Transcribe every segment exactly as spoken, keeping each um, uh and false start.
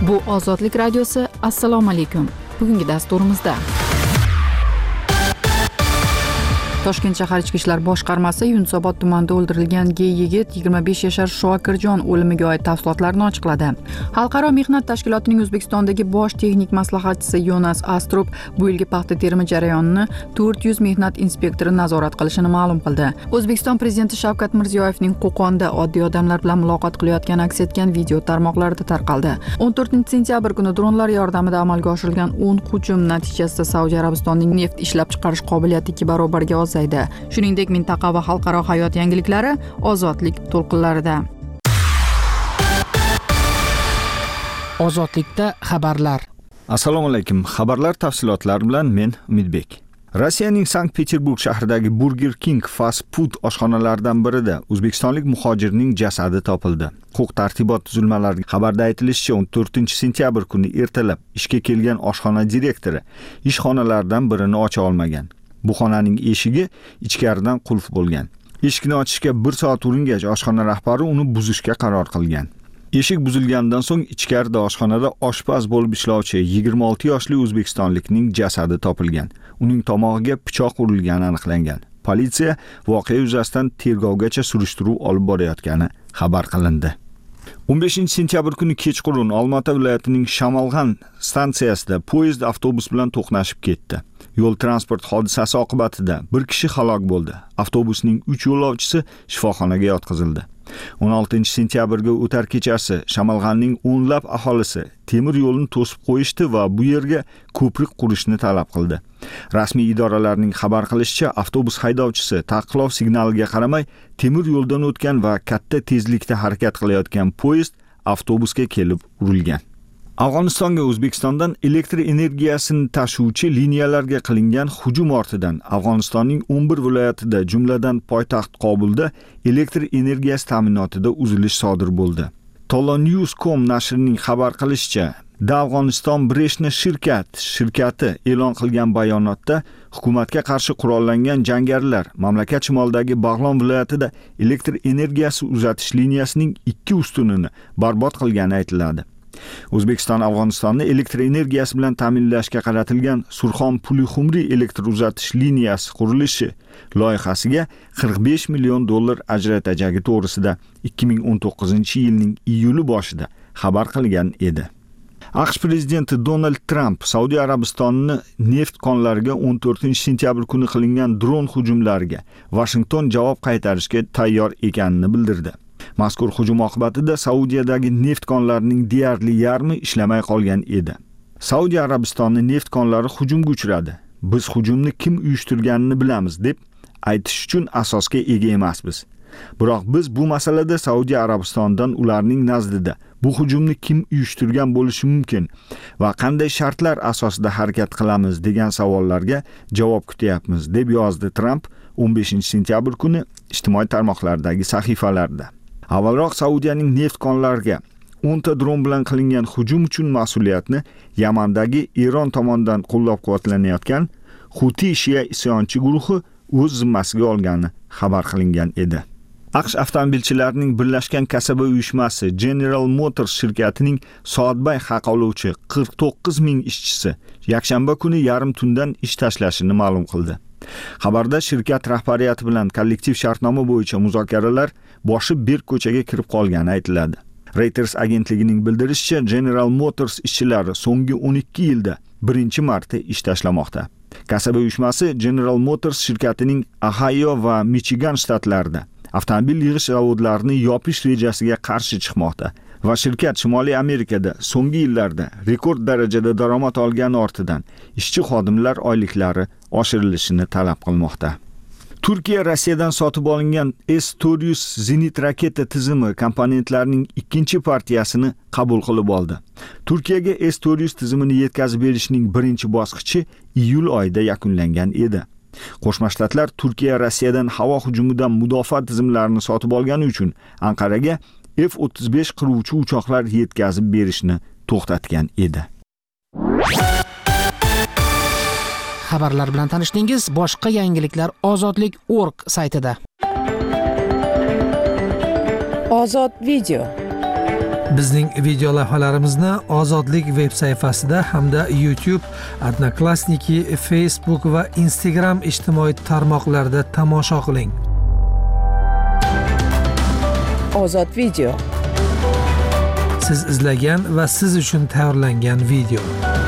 Bu Ozodlik radiosi. Assalomu alaykum. Bugungi dasturimizda Toshkent shahar ichki ishlar boshqarmasi Yunusobod tumanida o'ldirilgan gey yigit yigirma besh yashar Shokirjon o'limiga oid tafsilotlarni ochiqladi. Xalqaro mehnat tashkilotining O'zbekistondagi bosh texnik maslahatchisi Yonas Astrup bu yilgi paxta terimi jarayonini to'rt yuz mehnat inspektori nazorat qilishini ma'lum qildi. O'zbekiston prezidenti Shavkat Mirziyoyevning Qo'qonda oddiy odamlar bilan muloqot qilayotgani aks etgan video tarmoqlarda tarqaldi. o'n to'rtinchi sentyabr kuni dronlar yordamida amalga oshirilgan o'n hujum natijasida Saudiya Arabistonining neft ishlab chiqarish qobiliyati ikki barobarga ozaydi. Shuningdek, mintaqa va xalqaro hayot yangiliklari Ozodlik to'lqinlarida. Ozodlikda xabarlar. Assalomu alaykum. Xabarlar tafsilotlari bilan men Umidbek. Rossiyaning Sankt-Peterburg shahridagi Burger King fast food oshxonalaridan birida o'zbekistonlik muhojirning jasadi topildi. Huquq-tartibot tuzilmalariga xabarda aytilishicha, o'n to'rtinchi sentyabr kuni ertalab ishga kelgan oshxona direktori ish xonalaridan birini ocha olmagan. Bu xonaning eshigi ichkaridan qulf bo'lgan. Eshikni ochishga bir soat uringach, oshxona rahbari uni buzishga qaror qilgan. Eshik buzilgandan so'ng ichkarida oshxonada oshpaz bo'lib ishlovchi yigirma olti yoshli o'zbekistonlikning jasadi topilgan. Uning tomog'iga pichoq urilgani aniqlangan. Politsiya voqea yuzasidan tergovgacha surishtiruv olib borayotgani xabar qilindi. o'n beshinchi sentyabr kuni kechqurun Olmaota viloyatining Shamalg'an stansiyasida poyezd avtobus bilan to'qnashib ketdi. Yo'l transport hodisasi oqibatida bir kishi halok bo'ldi. Avtobusning uch yo'lovchisi shifoxonaga yotqizildi. o'n oltinchi sentyabrga o'tar kechasi Shamalg'anning o'nlab aholisi temir yo'lni to'sib qo'yishdi va bu yerga ko'prik qurishni talab qildi. Rasmiy idoralarning xabar qilishicha, avtobus haydovchisi taqiqlov signaliga qaramay temir yo'ldan o'tgan va katta tezlikda harakat qilayotgan poyezd avtobusga kelib urilgan. Afg'onistonga O'zbekistondan elektr energiyasini tashuvchi liniyalarga qilingan hujum ortidan Afg'onistonning o'n bir viloyatida, jumladan poytaxt Kobulda elektr energiyasi ta'minotida uzilish sodir bo'ldi. Tolonews nokta com nashrining xabar qilishicha, The Afghanistan Breshna shirkat shirkati e'lon qilgan bayonotda hukumatga qarshi qurollangan jangarilar mamlakat shimolidagi Bag'lon viloyatida elektr energiyasi uzatish liniyasining ikki ustunini barbod qilgani aytiladi. O'zbekiston Afg'onistonni elektr energiyasi bilan ta'minlashga qaratilgan Surxon-Pulixumri elektr uzatish liniyasi qurilishi loyihasiga qirq besh million dollar ajratajagi to'g'risida ikki ming o'n to'qqizinchi yilning iyuli boshida xabar qilgan edi. AQSh prezidenti Donald Trump Saudiya Arabistonini neft konlariga o'n to'rtinchi sentyabr kuni qilingan dron hujumlariga Washington javob qaytarishga tayyor ekanini bildirdi. Mazkur hujum oqibatida Saudiyadagi neft konlarining deyarli yarmi ishlamay qolgan edi. Saudiya Arabistoni neft konlari hujumga uchradi. Biz hujumni kim uyushtirganini bilamiz deb aytish uchun asosga ega emasmiz. Biroq biz bu masalada Saudiya Arabistonidan ularning nazdida bu hujumni kim uyushtirgan bo'lishi mumkin va qanday shartlar asosida harakat qilamiz degan savollarga javob kutyapmiz deb yozdi Trump o'n beshinchi sentyabr kuni ijtimoiy tarmoqlardagi sahifalarida. Avvalroq Saudiyaning neft konlariga o'nta dron bilan qilingan hujum uchun mas'uliyatni Yamandagi Eron tomonidan qo'llab-quvvatlanayotgan Huti Shia isyonchi guruhi o'z zimmasiga olgani xabar qilingan edi. AQSh avtomobilchilarining birlashgan kasaba uyushmasi General Motors shirkatining soatbay haq oluvchi qirq to'qqiz ming ishchisi yakshanba kuni yarim tundan ish tashlashini ma'lum qildi. Xabarda shirkat rahbariyati bilan kollektiv shartnoma bo'yicha muzokaralar boshi berk ko'chaga kirib qolgani aytiladi. Reuters agentligining bildirishicha, General Motors ishchilari so'nggi o'n ikki yilda birinchi marta ish tashlamoqda. Kasaba uyushmasi General Motors shirkatining Ohio va Michigan shtatlarida avtomobil yig'ish zavodlarini yopish rejasiga qarshi chiqmoqda va shirkat Shimoliy Amerikada so'nggi yillarda rekord darajada daromad olgani ortidan ishchi xodimlar oyliklari oshirilishini talab qilmoqda. Turkiya Rossiyadan sotib olingan S to'rt yuz zenit raketa tizimi komponentlarining ikkinchi partiyasini qabul qilib oldi. Turkiyaga S to'rt yuz tizimini yetkazib berishning birinchi bosqichi iyul oyida yakunlangan edi. Qo'shma Shtatlar Turkiya Rossiyadan havo hujumidan mudofaa tizimlarini sotib olgani uchun Anqaraga F o'ttiz besh qiruvchi uchoqlar yetkazib berishni to'xtatgan edi. Xabarlar bilan tanishdingiz. Boshqa yangiliklar ozodlik nokta org saytida. Ozod video. Bizning video lavhalarimizni Ozodlik veb sayfasida hamda YouTube, Odnoklassniki, Facebook va Instagram ijtimoiy tarmoqlarida tomosha qiling. Ozod video. Siz izlagan va siz uchun tayyorlangan video.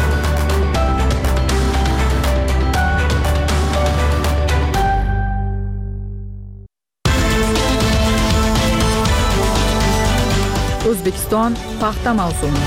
O'zbekiston paxta mavsumi.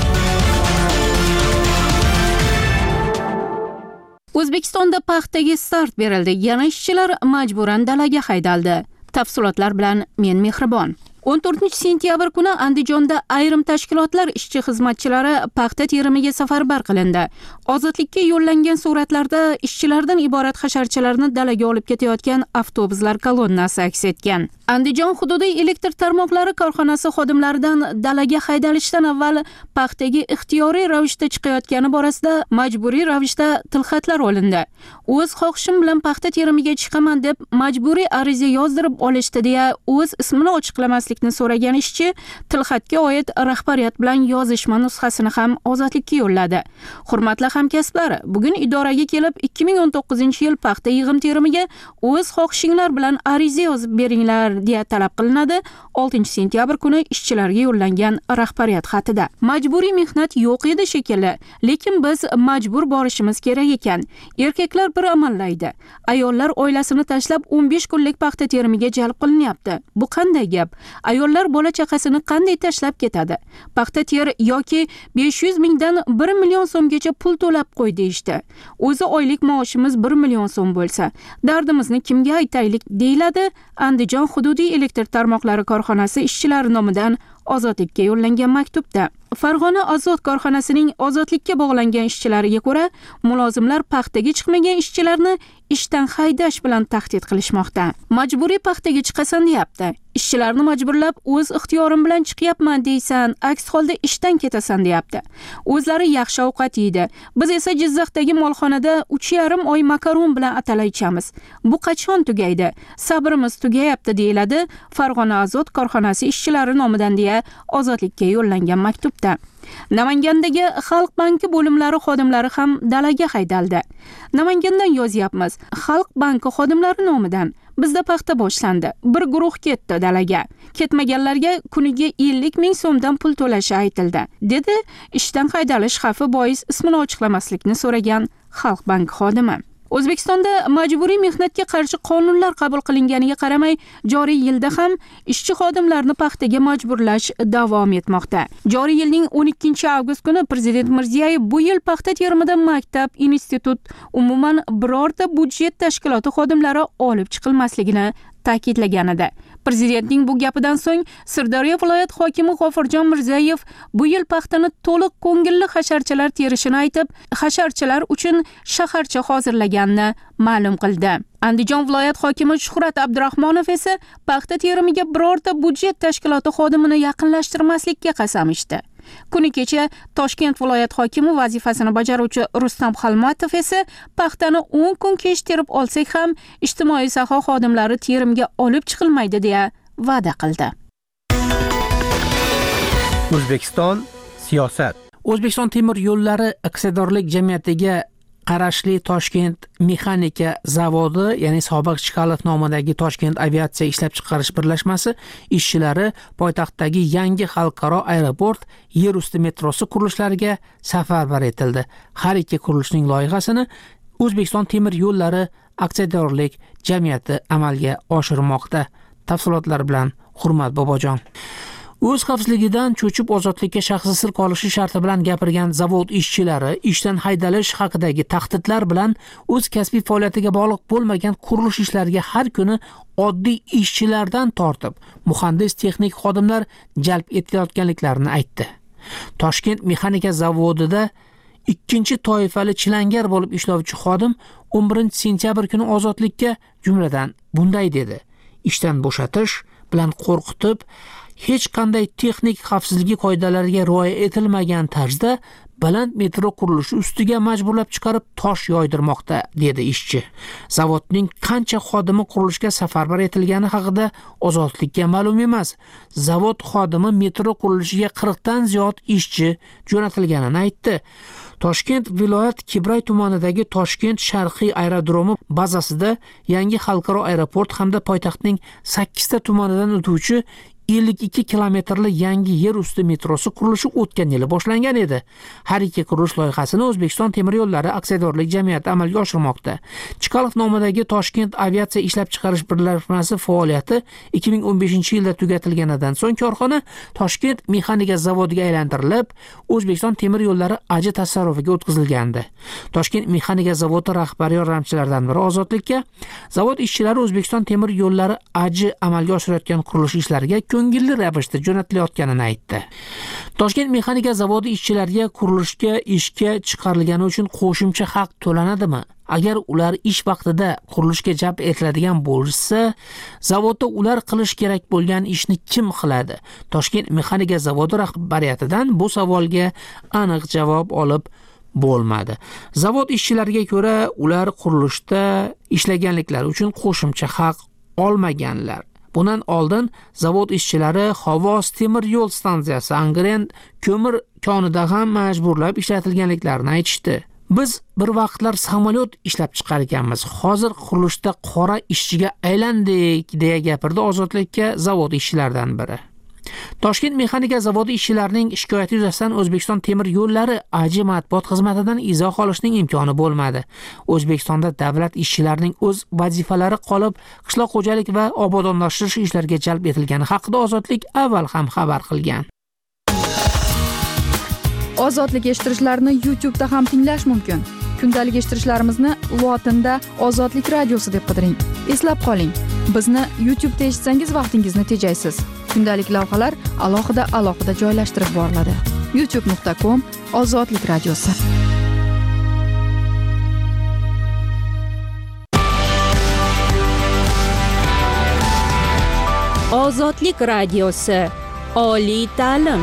O'zbekistonda paxtaga start berildi. Yana ishchilar majburan dalaga haydaldi. Tafsilotlar bilan men Mehribon. o'n to'rtinchi sentyabr kuni Andijonda ayrim tashkilotlar ishchi xizmatchilari paxta terimiga safarbar qilindi. Ozodlikka yo'llangan suratlarda ishchilardan iborat hasharchalarni dalaga olib ketayotgan avtobuslar kolonnasi aks etgan. Andijon hududiy elektr tarmoqlari korxonasi xodimlaridan dalaga haydalishdan avval paxtaga ixtiyoriy ravishda chiqayotgani borasida majburiy ravishda tilxatlar olindi. O'z xohishim bilan paxta terimiga chiqaman deb majburiy ariza yozdirib olishdi deya o'z ismini ochiqlamaslikni so'ragan ishchi tilxatga oid rahbariyat bilan yozishma nusxasini ham Ozodlikka yo'lladi. Hurmatli hamkasblar, bugun idoraga kelib ikki ming o'n to'qqizinchi yil paxta yig'im terimiga o'z xohishinglar bilan ariza yozib beringlar deya talab qilinadi. oltinchi sentyabr kuni ishchilarga yo'llangan rahbariyat xatida. Majburiy mehnat yo'q edi shekilli, lekin biz majbur borishimiz kerak ekan. Erkaklar bir amallaydi. Ayollar oilasini tashlab o'n besh kunlik paxta terimiga jalb qilinyapti. Bu qanday gap? Ayollar bola chaqasini qanday tashlab ketadi? Paxta ter yoki besh yuz mingdan bir million so'mgacha pul to'lab qo'y deyishdi. O'zi oylik maoshimiz bir million so'm bo'lsa, dardimizni kimga aytaylik deyiladi. Andijon hududiy elektr tarmoqlari korxonasi ishchilari nomidan Ozodlikka yo'llangan maktubda. Farg'ona Azot korxonasining ozodlikka bog'langan ishchilariga ko'ra, mulozimlar paxtaga chiqmagan ishchilarni ishdan haydash bilan tahdid qilishmoqda. Majburiy paxtaga chiqasan deyapti. Ishchilarni majburlab o'z ixtiyorim bilan chiqyapman deysan, aks holda ishdan ketasan deyapti. O'zlari yaxshi ovqat yeydi. Biz esa Jizzaxdagi molxonada uch yarim oy makaron bilan atalay ichamiz. Bu qachon tugaydi? Sabrimiz tugayapti deyiladi Farg'ona Azot korxonasi ishchilari nomidan deya Ozodlikka yo'llangan maktubda. Namangandagi Xalq banki bo'limlari xodimlari ham dalaga haydaldi. Namangandan yozyapmiz. Xalq banki xodimlari nomidan bizda paxta boshlandi. Bir guruh ketdi dalaga. Ketmaganlarga kuniga ellik ming so'mdan pul to'lashi aytildi, dedi ishdan haydalish xavfi bois ismini ochiqlamaslikni so'ragan Xalq banki xodimi. O'zbekistonda majburiy mehnatga qarshi qonunlar qabul qilinganiga qaramay, joriy yilda ham ishchi xodimlarni paxtaga majburlash davom etmoqda. Joriy yilning o'n ikkinchi avgust kuni Prezident Mirziyoyev bu yil paxta terimida maktab, institut, umuman birorta budjet tashkiloti xodimlari olib chiqilmasligini ta'kidlagan edi. Prezidentning bu gapidan so'ng Sirdaryo viloyat hokimi G'ofurjon Mirzayev bu yil paxtani to'liq ko'ngilli hasharchalar terishini aytib, hasharchalar uchun shaharcha hozirlaganini ma'lum qildi. Andijon viloyat hokimi Shuhrat Abdurahmonov esa paxta terimiga birorta budjet tashkiloti xodimini yaqinlashtirmaslikka qasam ichdi. Kuni kecha Toshkent viloyat hokimi vazifasini bajaruvchi Rustam Xalmatov esa paxtani o'n kun kech terib olsak ham ijtimoiy soha xodimlari terimga olib chiqilmaydi deya va'da qildi. O'zbekiston siyosat. O'zbekiston temir yo'llari aksiyadorlik jamiyatiga qarashli Toshkent mexanika zavodi, ya'ni sobiq Chkalov nomidagi Toshkent aviatsiya ishlab chiqarish birlashmasi ishchilari poytaxtdagi yangi xalqaro aeroport yer usti metrosi qurilishlariga safarbar etildi. Har ikki qurilishning loyihasini O'zbekiston temir yo'llari aksiyadorlik jamiyati amalga oshirmoqda. Tafsilotlar bilan Hurmat Bobojon. O'z xavfsizligidan cho'chib ozodlikka shaxsi sir qolishi sharti bilan gapirgan zavod ishchilari ishdan haydalish haqidagi tahdidlar bilan o'z kasbiy faoliyatiga bog'liq bo'lmagan qurilish ishlariga har kuni oddiy ishchilardan tortib muhandis texnik xodimlar jalb etilayotganliklarini aytdi. Toshkent mexanika zavodida ikkinchi toifali chilangar bo'lib ishlovchi xodim o'n birinchi sentyabr kuni ozodlikka jumladan bunday dedi: ishdan bo'shatish bilan qo'rqitib, hech qanday texnik xavfsizlik qoidalariga rioya etilmagan tarzda baland metro qurilishi ustiga majburlab chiqarib tosh yoydirmoqda, dedi ishchi. Zavodning qancha xodimi qurilishga safarbar etilgani haqida Ozodlikka ma'lum emas. Zavod xodimi metro qurilishiga qirq dan ziyod ishchi jo'natilganini aytdi. Toshkent viloyat Kibray tumanidagi Toshkent Sharqiy aerodromi bazasida yangi xalqaro aeroport hamda poytaxtning sakkiz ta tumanidan o'tuvchi ellik ikki kilometrli yangi yer usti metrosi qurilishi o'tgan yili boshlangan edi. Har ikki qurilish loyihasini O'zbekiston temir yo'llari aksiyadorlik jamiyati amalga oshirmoqda. Chkalov nomidagi Toshkent aviatsiya ishlab chiqarish birlashmasi faoliyati ikki ming o'n beshinchi yilda tugatilganidan so'ng korxona Toshkent mexanika zavodiga aylantirilib, O'zbekiston temir yo'llari aji tasarrufiga o'tkazilgandi. Toshkent mexanika zavodi rahbari yordamchilaridan biri Ozodlikka zavod ishchilari O'zbekiston temir yo'llari aji amalga oshirayotgan qurilish ishlariga ko'ngilli ravishda jo'natilayotganini aytdi. Toshkent mexanika zavodi ishchilariga qurilishga ishga chiqarilgani uchun qo'shimcha haq to'lanadimi? Agar ular ish vaqtida qurilishga jalb etiladigan bo'lsa, zavodda ular qilish kerak bo'lgan ishni kim qiladi? Toshkent mexanika zavodi rahbariyatidan bu savolga aniq javob olib bo'lmadi. Zavod ishchilariga ko'ra, ular qurilishda ishlaganliklari uchun qo'shimcha haq olmaganlar. Bundan oldin zavod ishchilari Xovos temir yo'l stansiyasi Angren ko'mir konida ham majburlab ishlatilganliklarini aytishdi. Biz bir vaqtlar samolyot ishlab chiqarganmiz. Hozir qurilishda qora ishchiga aylandik, deya gapirdi Ozodlikka zavod ishchilaridan biri. Toshkent mexanika zavodi ishchilarining shikoyati yuzasidan O'zbekiston temir yo'llari aji matbuot xizmatidan izoh olishning imkoni bo'lmadi. O'zbekistonda davlat ishchilarining o'z vazifalari qolib, qishloq xo'jalik va obodonlashtirish ishlariga jalb etilgani haqida Ozodlik avval ham xabar qilgan. Ozodlik eshittirishlarni YouTube da ham tinglash mumkin. Kundalik eshittirishlarimizni lotinda Ozodlik radiosi deb qidiring. Eslab qoling, bizni YouTube da eshitsangiz vaqtingizni tejaysiz. Kundalik lavhalar alohida alohida joylashtirib boriladi. youtube nuqta com Ozodlik radiosi. Ozodlik radiosi. Oliy ta'lim.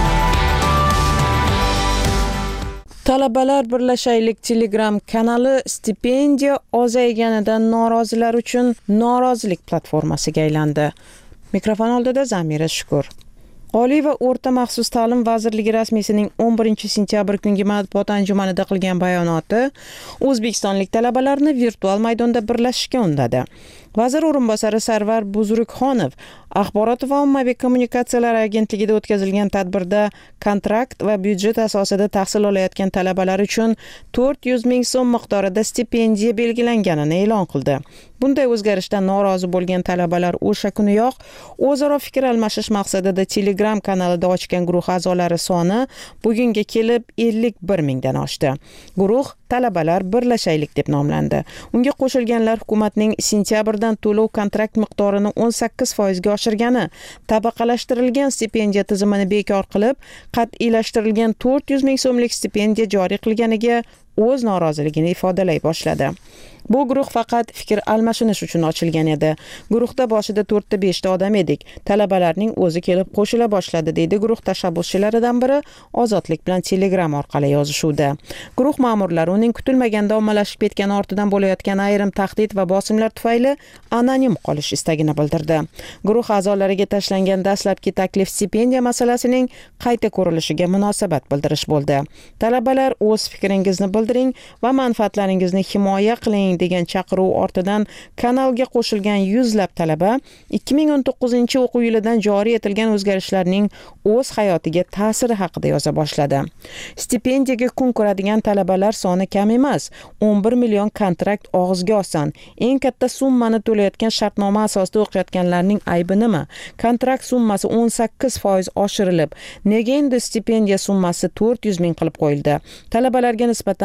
Talabalar birlashaylik Telegram kanali stipendiya ozayganidan norozilar uchun norozilik platformasiga aylandi. Mikrofon oldida Zamira Shukur. Oliy va o'rta maxsus ta'lim vazirligi rasmiysining o'n birinchi sentyabr kungi matbuot anjumanida qilgan bayonoti o'zbekistonlik talabalarni virtual maydonda birlashishga undadi. Vazir o'rinbosari Sarvar Buzrukxonov Axborot va ommaviy kommunikatsiyalar agentligida o'tkazilgan tadbirda kontrakt va byudjet asosida tahsil olayotgan talabalar uchun to'rt yuz ming so'm miqdorida stipendiya belgilanganini e'lon qildi. Bunday o'zgarishdan norozi bo'lgan talabalar o'sha kuniyoq o'zaro fikr almashish maqsadida Telegram kanalida ochgan guruh a'zolari soni bugunga kelib ellik bir mingdan oshdi. Guruh talabalar birlashaylik deb nomlandi. Unga qo'shilganlar hukumatning sentyabrdan to'lov kontrakt miqdorini o'n sakkiz foiz ga oshirgani, tabaqalashtirilgan stipendiya tizimini bekor qilib, qat'iylashtirilgan to'rt yuz ming so'mlik stipendiya joriy qilganiga o'z noroziligini ifodalay boshladi. Bu guruh faqat fikr almashinish uchun ochilgan edi. Guruhda boshida to'rt ta besh ta odam edik. Talabalarning o'zi kelib qo'shila boshladi, deydi guruh tashabbuschilaridan biri Ozodlik bilan Telegram orqali yozishuvda. Guruh ma'murlari uning kutilmaganda ommalashib ketgani ortidan bo'layotgan ayrim tahdid va bosimlar tufayli anonim qolish istagini bildirdi. Guruh a'zolariga tashlangan dastlabki taklif stipendiya masalasining qayta ko'rilishiga munosabat bildirish bo'ldi. Talabalar o'z fikringizni bildiring va manfaatlaringizni himoya qiling degan chaqiruv ortidan kanalga qo'shilgan yuzlab talaba ikki ming o'n to'qqizinchi o'quv yilidan joriy etilgan o'zgarishlarning o'z hayotiga ta'siri haqida yoza boshladi. Stipendiyaga kun ko'radigan talabalar soni kam emas. o'n bir million kontrakt og'izga oson. Eng katta summani to'layotgan shartnoma asosida o'qiyotganlarning aybi nima? Kontrakt summasi o'n sakkiz foiz oshirilib, nega endi stipendiya summasi to'rt yuz ming qilib qo'yildi? Talabalarga nisbatan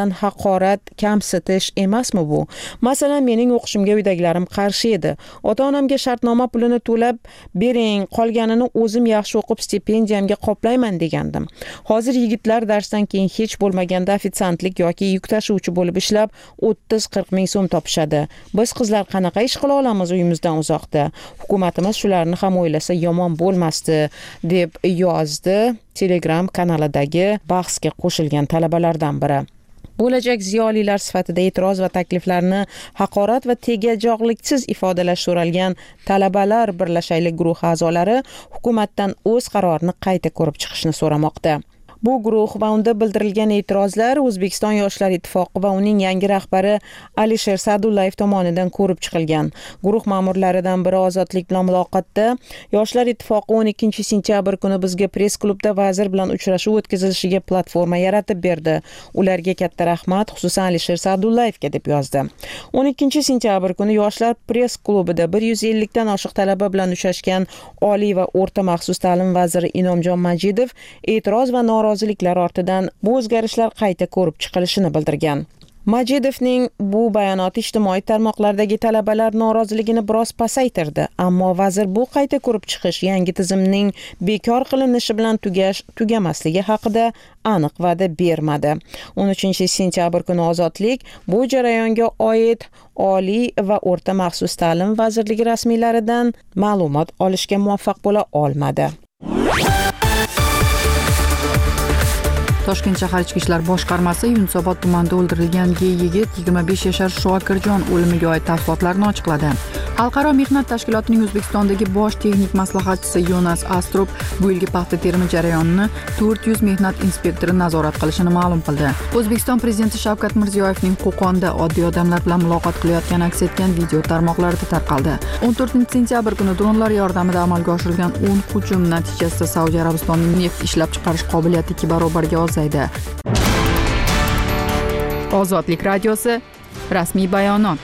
nisbatan haqorat, kamsitish emasmi bu? Masalan, mening o'qishimga uydagilarim qarshi edi. Ota-onamga shartnoma pulini to'lab bering, qolganini o'zim yaxshi o'qib stipendiyamga qoplayman degandim. Hozir yigitlar darsdan keyin hech bo'lmaganda ofitsiantlik yoki yuk tashuvchi bo'lib ishlab o'ttiz qirq ming so'm topishadi. Biz qizlar qanaqa ish qila olamiz uyimizdan uzoqda? Hukumatimiz shularni ham o'ylasa yomon bo'lmasdi, deb yozdi Telegram kanalidagi bahsga qo'shilgan talabalardan biri. Bo'lajak ziyolilar sifatida e'tiroz va takliflarni haqorat va tegajog'liksiz ifodalash so'ralgan talabalar birlashaylik guruhi a'zolari hukumatdan o'z qarorini qayta ko'rib chiqishni so'ramoqda. Bu guruh va unda bildirilgan e'tirozlar O'zbekiston Yoshlar ittifoqi va uning yangi rahbari Alisher Sa'dullayev tomonidan ko'rib chiqilgan. Guruh ma'murlaridan biri Ozodlik bilan muloqotda Yoshlar ittifoqi o'n ikkinchi sentyabr kuni bizga press klubda vazir bilan uchrashuv o'tkazilishiga platforma yaratib berdi. Ularga katta rahmat, xususan Alisher Sa'dullayevga deb yozdi. o'n ikkinchi sentyabr kuni Yoshlar press klubida bir yuz ellik dan oshiq talaba bilan uchrashgan Oliy va o'rta maxsus ta'lim vaziri Inomjon Majidov e'tiroz va norozilik roziliklar ortidan bu o'zgarishlar qayta ko'rib chiqilishini bildirgan. Majidovning bu bayonoti ijtimoiy tarmoqlardagi talabalar noroziligini biroz pasaytirdi, ammo vazir bu qayta ko'rib chiqish yangi tizimning bekor qilinishi bilan tugash tugamasligi haqida aniq va'da bermadi. o'n uchinchi sentyabr kuni Ozodlik bu jarayonga oid Oliy va o'rta maxsus ta'lim vazirligi rasmiylaridan ma'lumot olishga muvaffaq bo'la olmadi. Toshkent shahar ichki ishlar boshqarmasi Yunusobod tumanida o'ldirilgan gey yigit yigirma besh yashar Shuakirjon o'limiga oid tafsilotlarni ochiqladi. Xalqaro mehnat tashkilotining O'zbekistondagi bosh texnik maslahatchisi Yonas Astrup bu yilgi paxta terimi jarayonini to'rt yuz mehnat inspektori nazorat qilishini ma'lum qildi. O'zbekiston prezidenti Shavkat Mirziyoyevning Qo'qonda oddiy odamlar bilan muloqot qilayotgani aks etgan video tarmoqlarda tarqaldi. o'n to'rtinchi sentyabr kuni dronlar yordamida amalga oshirilgan o'n hujum natijasida Saudiya Arabistonining neft ishlab chiqarish qobiliyati ikki barobarga ozaydi. Ozodlik radiosi rasmiy bayonot.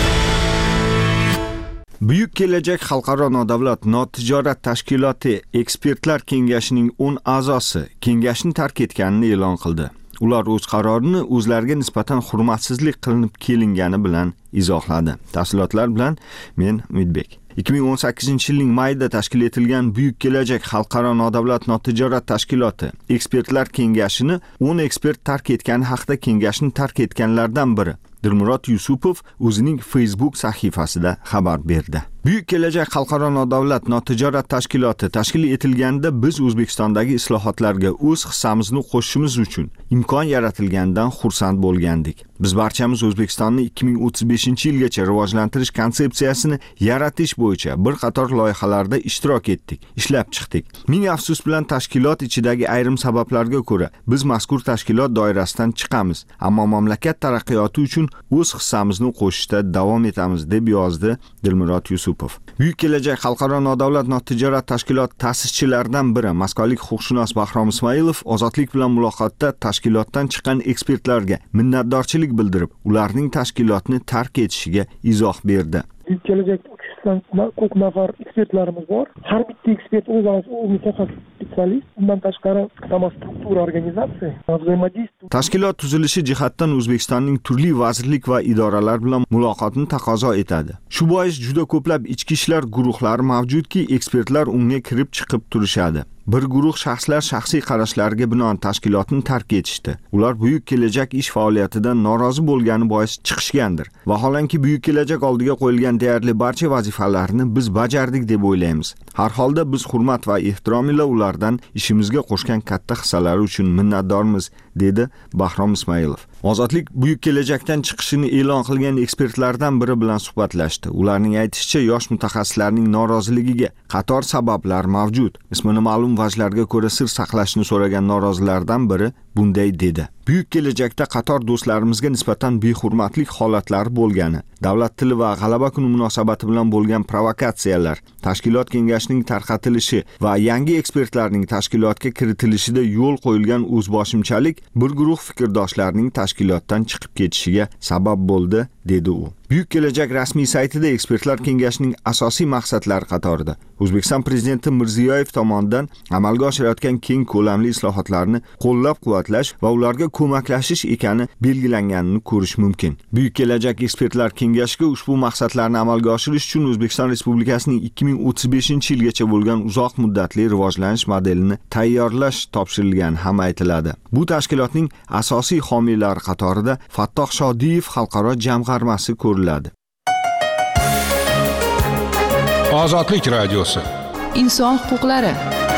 Buyuk kelajak xalqaro nodavlat notijorat tashkiloti ekspertlar kengashining o'n a'zosi kengashni tark etganini e'lon qildi. Ular o'z qarorini o'zlariga nisbatan hurmatsizlik qilinib kelingani bilan izohladi. Tafsilotlar bilan men Umidbek. ikki ming o'n sakkizinchi yilning mayida tashkil etilgan Buyuk kelajak xalqaro nodavlat notijorat tashkiloti ekspertlar kengashini o'n ekspert tark etgani haqida kengashni tark etganlardan biri Dilmurod Yusupov o'zining Facebook sahifasida xabar berdi. Buyuk kelajak xalqaro nodavlat notijorat tashkiloti tashkil etilganda biz O'zbekistondagi islohotlarga o'z hissamizni qo'shishimiz uchun imkon yaratilganidan xursand bo'lgandik. Biz barchamiz O'zbekistonni ikki ming o'ttiz beshinchi yilgacha rivojlantirish konsepsiyasini yaratish bo'yicha bir qator loyihalarda ishtirok etdik, ishlab chiqdik. Ming afsus bilan tashkilot ichidagi ayrim sabablarga ko'ra biz mazkur tashkilot doirasidan chiqamiz, ammo mamlakat taraqqiyoti uchun o'z hissamizni qo'shishda davom etamiz, deb yozdi Dilmurod Yusupov. Buyuk kelajak xalqaro nodavlat notijorat tashkilot ta'sischilaridan biri Moskvalik huquqshunos Bahrom Ismoilov Ozodlik bilan muloqotda tashkilotdan chiqqan ekspertlarga minnatdorchilik bildirib, ularning tashkilotni tark etishiga izoh berdi. Buyuk kelajak ko'p nafar ekspertlarimiz bor. Har bitta ekspert o'z o'z mutaxassis spetsialist, bundan tashqari tamo struktura organizatsiya, взаимодействие. Tashkilot tuzilishi jihatdan O'zbekistonning turli vazirlik va idoralar bilan muloqotni taqozo etadi. Shu bois juda ko'plab ichki ishlar guruhlari mavjudki, ekspertlar unga kirib chiqib turishadi. Bir guruh shaxslar shaxsiy qarashlariga binoan tashkilotni tark etishdi. Ular buyuk kelajak ish faoliyatidan norozi bo'lgani bois chiqishgandir. Vaholanki buyuk kelajak oldiga qo'yilgan deyarli barcha vazifalarni biz bajardik deb o'ylaymiz. Har holda biz hurmat va ehtirom ila ulardan ishimizga qo'shgan katta hissalari uchun minnatdormiz, dedi Bahrom Ismoilov. Ozodlik buyuk kelajakdan chiqishini e'lon qilgan ekspertlardan biri bilan suhbatlashdi. Ularning aytishicha, yosh mutaxassislarning noroziligiga qator sabablar mavjud. Ismini ma'lum vajlarga ko'ra sir saqlashni so'ragan norozilardan biri bunday dedi. Buyuk kelajakda qator do'stlarimizga nisbatan behurmatlik holatlari bo'lgani, davlat tili va g'alaba kuni munosabati bilan bo'lgan provokatsiyalar, tashkilot kengashining tarqatilishi va yangi ekspertlarning tashkilotga kiritilishida yo'l qo'yilgan o'zboshimchalik bir guruh fikrdoshlarning tashkilotdan chiqib ketishiga sabab bo'ldi, dedi u. Buyuk kelajak rasmiy saytida ekspertlar kengashining asosiy maqsadlari qatorida O'zbekiston prezidenti Mirziyoyev tomonidan amalga oshirilayotgan keng ko'lamli islohotlarni qo'llab-quvvatlash qo'llab-quvvatlash va ularga ko'maklashish ekani belgilanganini ko'rish mumkin. Buyuk kelajak ekspertlar kengashiga ushbu maqsadlarni amalga oshirish uchun O'zbekiston Respublikasining ikki ming o'ttiz beshinchi yilgacha bo'lgan uzoq muddatli rivojlanish modelini tayyorlash topshirilgani ham aytiladi. Bu tashkilotning asosiy homiylari qatorida Fattoh Shodiyev xalqaro jamg'armasi ko'riladi. Ozodlik radiosi. Inson huquqlari.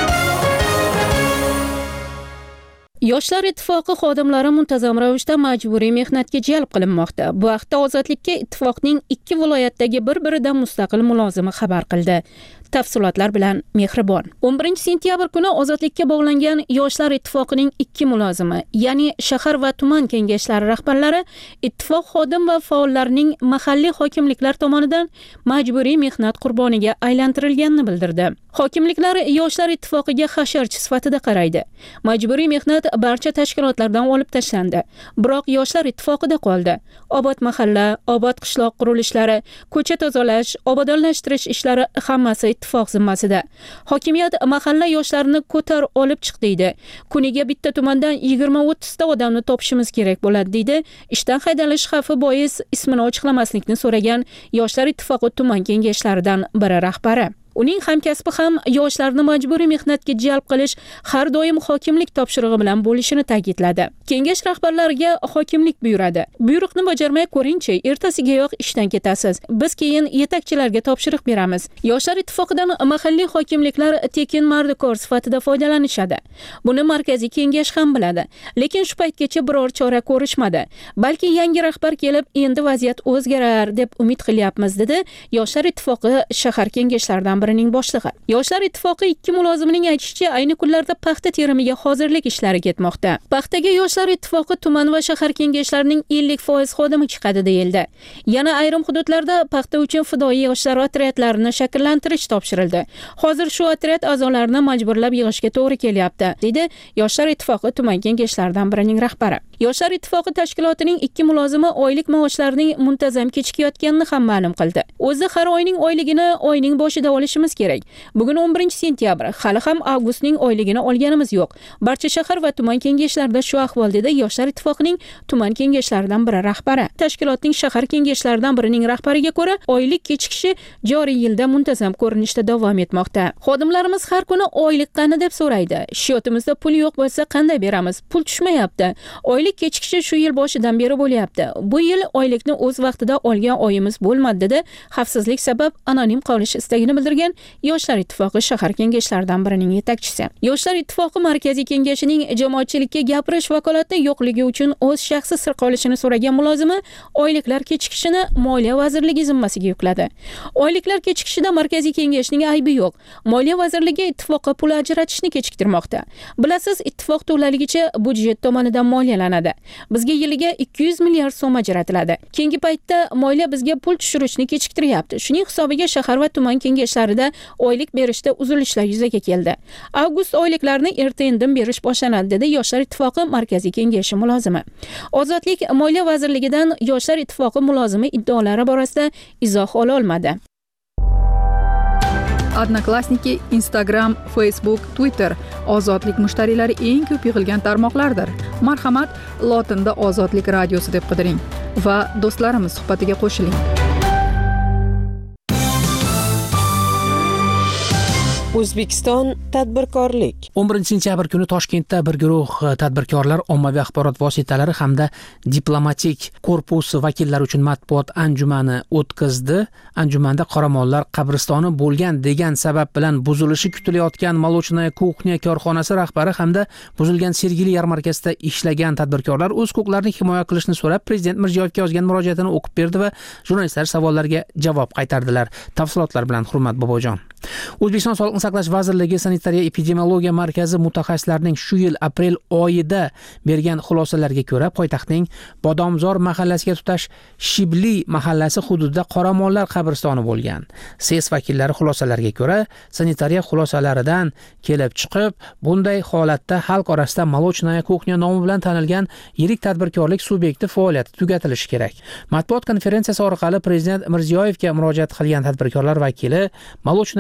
Yoshlar ittifoqi xodimlari muntazam ravishda majburiy mehnatga jalb qilinmoqda. Bu haqda Ozodlikka ittifoqning ikki viloyatdagi bir-biridan mustaqil mulozimi xabar qildi. Tafsilotlar bilan Mehribon. o'n birinchi sentyabr kuni Ozodlikka bog'langan Yoshlar ittifoqining ikki mulozimi, ya'ni shahar va tuman kengashlari rahbarlari ittifoq xodim va faollarining mahalliy hokimliklar tomonidan majburiy mehnat qurboniga aylantirilganini bildirdi. Hokimliklar Yoshlar ittifoqiga hasharchi sifatida qaraydi. Majburiy mehnat barcha tashkilotlardan olib tashlandi, biroq Yoshlar ittifoqida qoldi. Obod mahalla, obod qishloq qurilishlari, ko'cha tozalash, obodonlashtirish ishlari hammasi ittifoq zimmasida. Hokimiyat mahalla yoshlarini ko'tar olib chiq deydi. Kuniga bitta tumandan yigirma o'ttiz ta odamni topishimiz kerak bo'ladi deydi. Ishdan haydalish xavfi bois ismini ochiqlamaslikni so'ragan Yoshlar ittifoqi tuman kengashlaridan biri rahbari. Uning hamkasbi ham yoshlarni majburiy mehnatga jalb qilish har doim hokimlik topshirig'i bilan bo'lishini ta'kidladi. Kengash rahbarlariga hokimlik buyuradi. Buyruqni bajarmay ko'ringchi, ertasigayoq ishdan ketasiz. Biz keyin yetakchilarga topshiriq beramiz. Yoshlar ittifoqidan mahalliy hokimliklar tekin mardikor sifatida foydalanishadi. Buni markaziy kengash ham biladi. Lekin shu paytgacha biror chora ko'rishmadi. Balki yangi rahbar kelib, endi vaziyat o'zgarar deb umid qilyapmiz, dedi Yoshlar ittifoqi shahar kengashlaridan ning boshlig'i. Yoshlar ittifoqi ikki mulozimining aytishicha, ayni kunlarda paxta terimiga hozirlik ishlari ketmoqda. Paxtaga Yoshlar ittifoqi tuman va shahar kengashlarining ellik foiz xodimi chiqadi deyildi. Yana ayrim hududlarda paxta uchun fidoyi yoshlar otryadlarini shakllantirish topshirildi. Hozir shu otryad a'zolarini majburlab yig'ishga to'g'ri kelyapti, dedi Yoshlar ittifoqi tuman kengashlaridan birining rahbari. Yoshlar ittifoqi tashkilotining ikki mulozimi oylik maoshlarining muntazam kechikayotganini ham ma'lum qildi. O'zi har oyning oyligini oyning boshida olish kerak. Bugun o'n birinchi sentyabr, hali ham avgustning oyligini olganimiz yo'q. Barcha shahar va tuman kengashlarida shu ahvol, dedi Yoshlar ittifoqining tuman kengashlaridan biri rahbari. Tashkilotning shahar kengashlaridan birining rahbariga ko'ra, oylik kechikishi joriy yilda muntazam ko'rinishda davom etmoqda. Xodimlarimiz har kuni oylik qani deb so'raydi. Shiyotimizda pul yo'q bo'lsa qanday beramiz? Pul tushmayapti. Oylik kechikishi shu yil boshidan beri bo'lyapti. Bu yil oylikni o'z vaqtida olgan oyimiz bo'lmadi, dedi xavfsizlik sabab anonim qolish istagini bildirgan Yoshlar ittifoqi shahar kengashlaridan birining yetakchisi. Yoshlar ittifoqi markaziy kengashining jamoatchilikka gapirish vakolati yo'qligi uchun o'z shaxsi sir qolishini so'ragan mulozimi oyliklar kechikishini Moliya vazirligi zimmasiga yukladi. Oyliklar kechikishida markaziy kengashning aybi yo'q. Moliya vazirligi ittifoqqa pul ajratishni kechiktirmoqda. Bilasiz, ittifoq to'laligicha budjet tomonidan moliyalanadi. Bizga yiliga ikki yuz milliard so'm ajratiladi. Keyingi paytda moliya bizga pul tushirishni kechiktiryapti. Shuning hisobiga shahar va tuman kengashlarida oylik berishda uzilishlar yuzaga keldi. Avgust oyliklarini erta-indin berish boshlanadi, dedi Yoshlar ittifoqi markaziy kengashi mulozimi. Ozodlik Moliya vazirligidan Yoshlar ittifoqi mulozimi iddaolari borasida izoh ola olmadi. Odnoklassniki, Instagram, Facebook, Twitter ozodlik mushtariylari eng ko'p yig'ilgan tarmoqlardir. Marhamat, lotinda Ozodlik radiosi deb qidiring va do'stlarimiz suhbatiga qo'shiling. O'zbekiston tadbirkorlik. o'n birinchi sentyabr kuni Toshkentda bir guruh tadbirkorlar ommaviy axborot vositalari hamda diplomatik korpus vakillari uchun matbuot anjumani o'tkazdi. Anjumanda qoramollar qabristoni bo'lgan degan sabab bilan buzilishi kutilayotgan Molochная kuxnya korxonasi rahbari hamda buzilgan Sergeli yarmarkasida ishlagan tadbirkorlar o'z huquqlarini himoya qilishni so'rab Prezident Mirziyoyevga yozgan murojaatini o'qib berdi va jurnalistlar savollariga javob qaytardilar. Tafsilotlar bilan Hurmat Bobojon. O'zbekiston Sog'liqni saqlash vazirligi sanitariya epidemiologiya markazi mutaxassislarining shu yil aprel oyida bergan xulosalariga ko'ra, poytaxtning Bodomzor mahallasiga tutash Shibli mahallasi hududida qoramollar qabristoni bo'lgan. S E S vakillari xulosalariga ko'ra, sanitariya xulosalaridan kelib chiqib, bunday holatda xalq orasida Molochная kuxnya nomi bilan tanilgan yirik tadbirkorlik subyekti faoliyati tugatilishi kerak. Matbuot konferensiyasi orqali Prezident Mirziyoyevga murojaat qilgan tadbirkorlar vakili Molochная kuxnya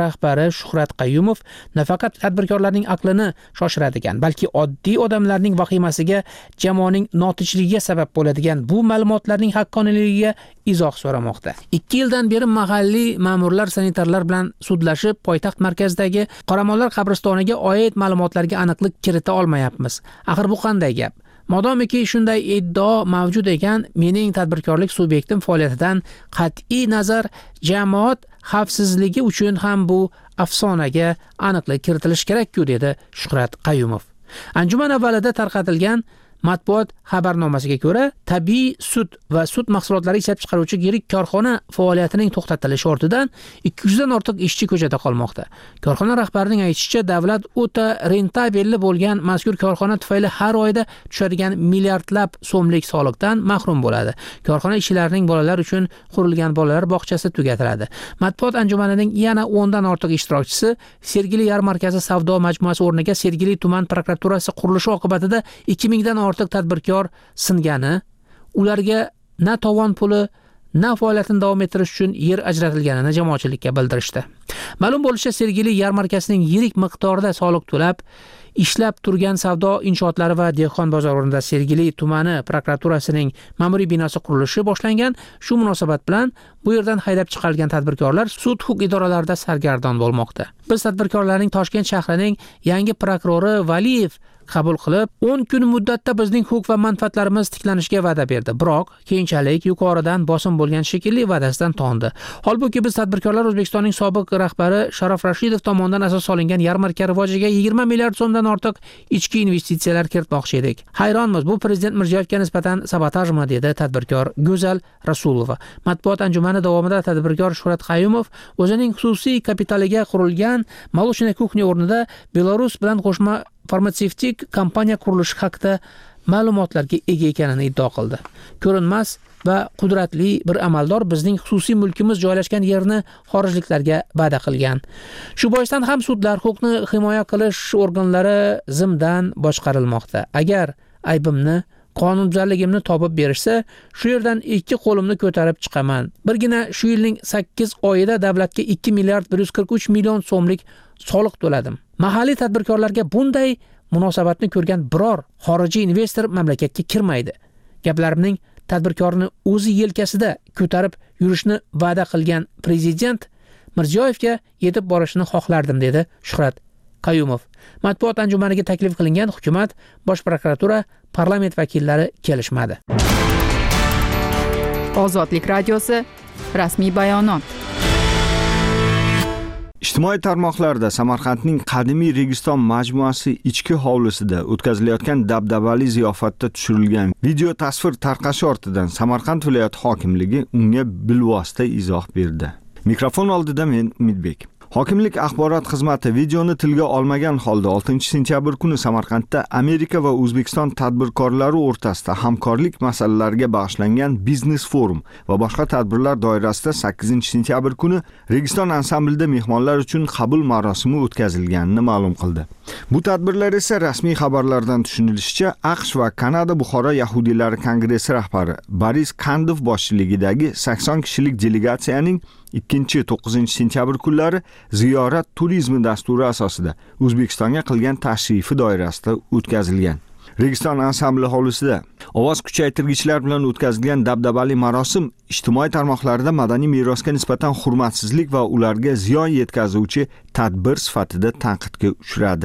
rahbari Shuhrat Qayumov nafaqat tadbirkorlarning aqlini shoshiradigan, balki oddiy odamlarning vahimasiga, jamoaning notinchligiga sabab bo'ladigan bu ma'lumotlarning haqqoniyligiga izoh so'ramoqda. ikki yildan beri mahalliy ma'murlar sanitarlar bilan sudlashib, poytaxt markazidagi Qoramollar qabristoniga oid ma'lumotlarga aniqlik kirita olmayapmiz. Axir bu qanday gap? Modomiki shunday iddao mavjud ekan, mening tadbirkorlik subyektim faoliyatidan qat'iy nazar jamoat xavfsizligi uchun ham bu afsonaga aniqlik kiritilishi kerak-ku, dedi Shuhrat Qayumov. Anjuman avvalida tarqatilgan matbuot xabarnomasiga ko'ra, tabiiy sut va sut mahsulotlari ishlab chiqaruvchi yirik korxona faoliyatining to'xtatilishi ortidan ikki yuz dan ortiq ishchi ko'chada qolmoqda. Korxona rahbarining aytishicha, davlat o'ta rentabelli bo'lgan mazkur korxona tufayli har oyda tushadigan milliardlab so'mlik soliqdan mahrum bo'ladi. Korxona ishchilarining bolalar uchun qurilgan bolalar bog'chasi tugatiladi. Matbuot anjumanining yana o'n dan ortiq ishtirokchisi Sergeli yarmarkasi savdo majmuasi o'rniga Sergeli tuman prokuraturasi qurilishi oqibatida ikki ming dan ortiq tadbirkor singani, ularga na tovon puli, na faoliyatini davom ettirish uchun yer ajratilganini jamoatchilikka bildirishdi. Ma'lum bo'lishicha, Sergeli yarmarkasining yirik miqdorda soliq to'lab ishlab turgan savdo inshootlari va dehqon bozor o'rnida Sergeli tumani prokuraturasining ma'muriy binosi qurilishi boshlangan. Shu munosabat bilan bu yerdan haydab chiqarilgan tadbirkorlar sud huquq idoralarida sargardon bo'lmoqda. Biz tadbirkorlarning Toshkent shahrining yangi prokurori Valiyev qabul qilib, o'n kun muddatda bizning huquq va manfaatlarimiz tiklanishiga va'da berdi. Biroq keyinchalik yuqoridan bosim bo'lgan shekilli va'dasidan tondi. Holbuki biz tadbirkorlar O'zbekistonning sobiq rahbari Sharof Rashidov tomonidan asos solingan yarmarka rivojiga yigirma milliard so'mdan ortiq ichki investitsiyalar kiritmoqchi edik. Hayronmiz, bu prezident Mirziyoyevga nisbatan sabotajmi, dedi tadbirkor Go'zal Rasulova. Matbuot anjumani davomida tadbirkor Shuhrat Qayumov o'zining xususiy kapitaliga qurilgan Molushina kuxnya o'rnida Belarus bilan qo'shma farmatsevtik kompaniya qurilishi haqida ma'lumotlarga ega ekanini iddao qildi. Ko'rinmas va qudratli bir amaldor bizning xususiy mulkimiz joylashgan yerni xorijliklarga va'da qilgan. Shu boisdan ham sudlar, huquqni himoya qilish organlari zimdan boshqarilmoqda. Agar aybimni, qonunbuzarligimni topib berishsa, shu yerdan ikki qo'limni ko'tarib chiqaman. Birgina shu yilning sakkiz oyida davlatga ikki milliard bir yuz qirq uch million so'mlik soliq to'ladim. Mahalliy tadbirkorlarga bunday munosabatni ko'rgan biror xorijiy investor mamlakatga kirmaydi. Gaplarimning tadbirkorni o'zi yelkasida ko'tarib yurishni va'da qilgan prezident Mirziyoyevga yetib borishni xohlardim, dedi Shuhrat Qayumov. Matbuot anjumaniga taklif qilingan hukumat, bosh prokuratura, parlament vakillari kelishmadi. Ozodlik radiosi rasmiy bayonot. Ijtimoiy tarmoqlarda Samarqandning qadimiy Registon majmuasi ichki hovlisida o'tkazilayotgan dabdabali ziyofatda tushirilgan video tasvir tarqashi ortidan Samarqand viloyati hokimligi unga bilvosita izoh berdi. Mikrofon oldida men Umidbek. Hokimlik axborot xizmati videoni tilga olmagan holda oltinchi sentyabr kuni Samarqandda Amerika va O'zbekiston tadbirkorlari o'rtasida hamkorlik masalalariga bag'ishlangan biznes forum va boshqa tadbirlar doirasida sakkizinchi sentyabr kuni Registon ansamblida mehmonlar uchun qabul marosimi o'tkazilganini ma'lum qildi. Bu tadbirlar esa rasmiy xabarlardan tushunilishicha AQSh va Kanada Buxoro yahudiylari kongressi rahbari Boris Kandov boshchiligidagi sakson kishilik delegatsiyaning ikkinchi to'qqizinchi sentyabr kunlari ziyorat turizmi dasturi asosida O'zbekistonga qilgan tashrifi doirasida o'tkazilgan. Registon ansambli hovlisida ovoz kuchaytirgichlar bilan o'tkazilgan dabdabali marosim ijtimoiy tarmoqlarda madaniy merosga nisbatan hurmatsizlik va ularga ziyon yetkazuvchi tadbir sifatida tanqidga uchradi.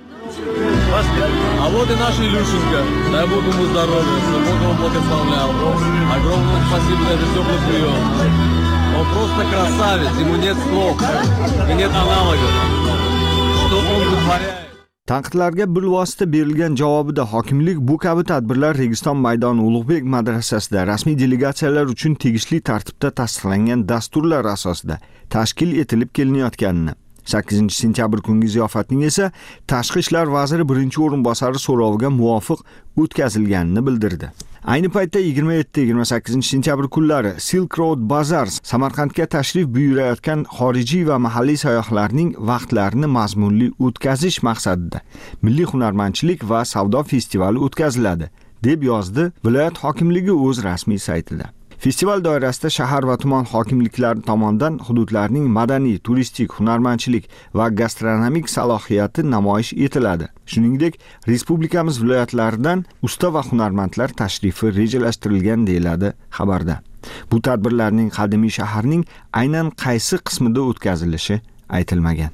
А вот и наш Илюшенька. Дай Бог ему здоровья, чтобы Бог его благословлял. Огромное спасибо за этот теплый прием. Он просто красавец, ему нет слов и нет аналогов. Что он вытворяет? Tanqidlarga bilvosita berilgan javobida hokimlik bu kabi tadbirlar Registon maydoni Ulug'bek madrasasida rasmiy delegatsiyalar uchun tegishli tartibda tasdiqlangan dasturlar asosida tashkil etilib kelinayotganini, sakkizinchi sentyabr kungi ziyofatning esa Tashqi ishlar vaziri birinchi o'rinbosari so'roviga muvofiq o'tkazilganini bildirdi. Ayni paytda yigirma yetti yigirma sakkizinchi sentyabr kunlari Silk Road Bazaar Samarqandga tashrif buyurayotgan xorijiy va mahalliy sayyohlarning vaqtlarini mazmunli o'tkazish maqsadida milliy hunarmandchilik va savdo festivali o'tkaziladi, deb yozdi viloyat hokimligi o'z rasmiy saytida. Festival doirasida shahar va tuman hokimliklari tomonidan hududlarning madaniy, turistik, hunarmandchilik va gastronomik salohiyati namoyish etiladi. Shuningdek, respublikamiz viloyatlaridan usta va hunarmandlar tashrifi rejalashtirilgan deyiladi xabarda. Bu tadbirlarning qadimiy shaharning aynan qaysi qismida o'tkazilishi aytilmagan.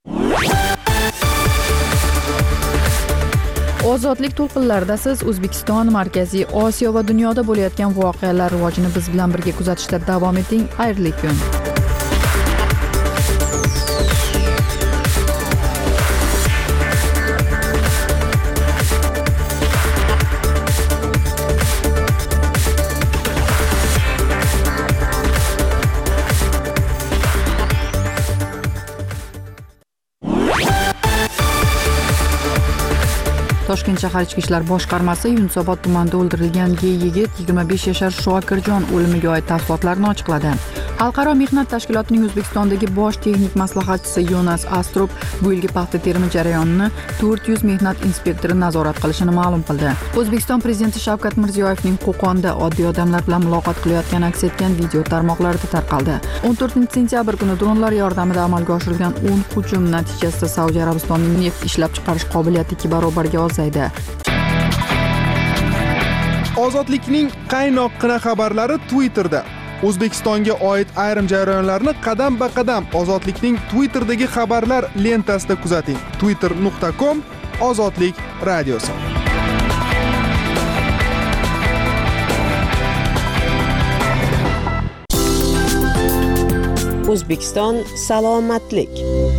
Ozodlik to'lqinlarida siz O'zbekiston, Markaziy Osiyo va dunyoda bo'layotgan voqealar rivojini biz bilan birga kuzatishda davom eting. Xayrli kun. Toshkent shahar ichki ishlar boshqarmasi Yunusobod tumanida o'ldirilgan gey yigit yigirma besh yashar Shokirjon o'limiga oid tafsilotlarni ochiqladi. Xalqaro mehnat tashkilotining O'zbekistondagi bosh texnik maslahatchisi Yonas Astrup bu yilgi paxta terimi jarayonini to'rt yuz mehnat inspektori nazorat qilishini ma'lum qildi. O'zbekiston prezidenti Shavkat Mirziyoyevning Qo'qonda oddiy odamlar bilan muloqot qilayotgani aks etgan video tarmoqlarda tarqaldi. o'n to'rtinchi sentyabr kuni dronlar yordamida amalga oshirilgan o'n hujum natijasida Saudiya Arabistonining neft ishlab chiqarish qobiliyati ikki barobarga ozaydi. Ozodlikning qaynoqqina xabarlari Twitterda. O'zbekistonga oid ayrim jarayonlarni qadam-ba-qadam Ozodlikning Twitterdagi xabarlar lentasida kuzating. twitter nuqta com Ozodlik radiosi. O'zbekiston salomatlik.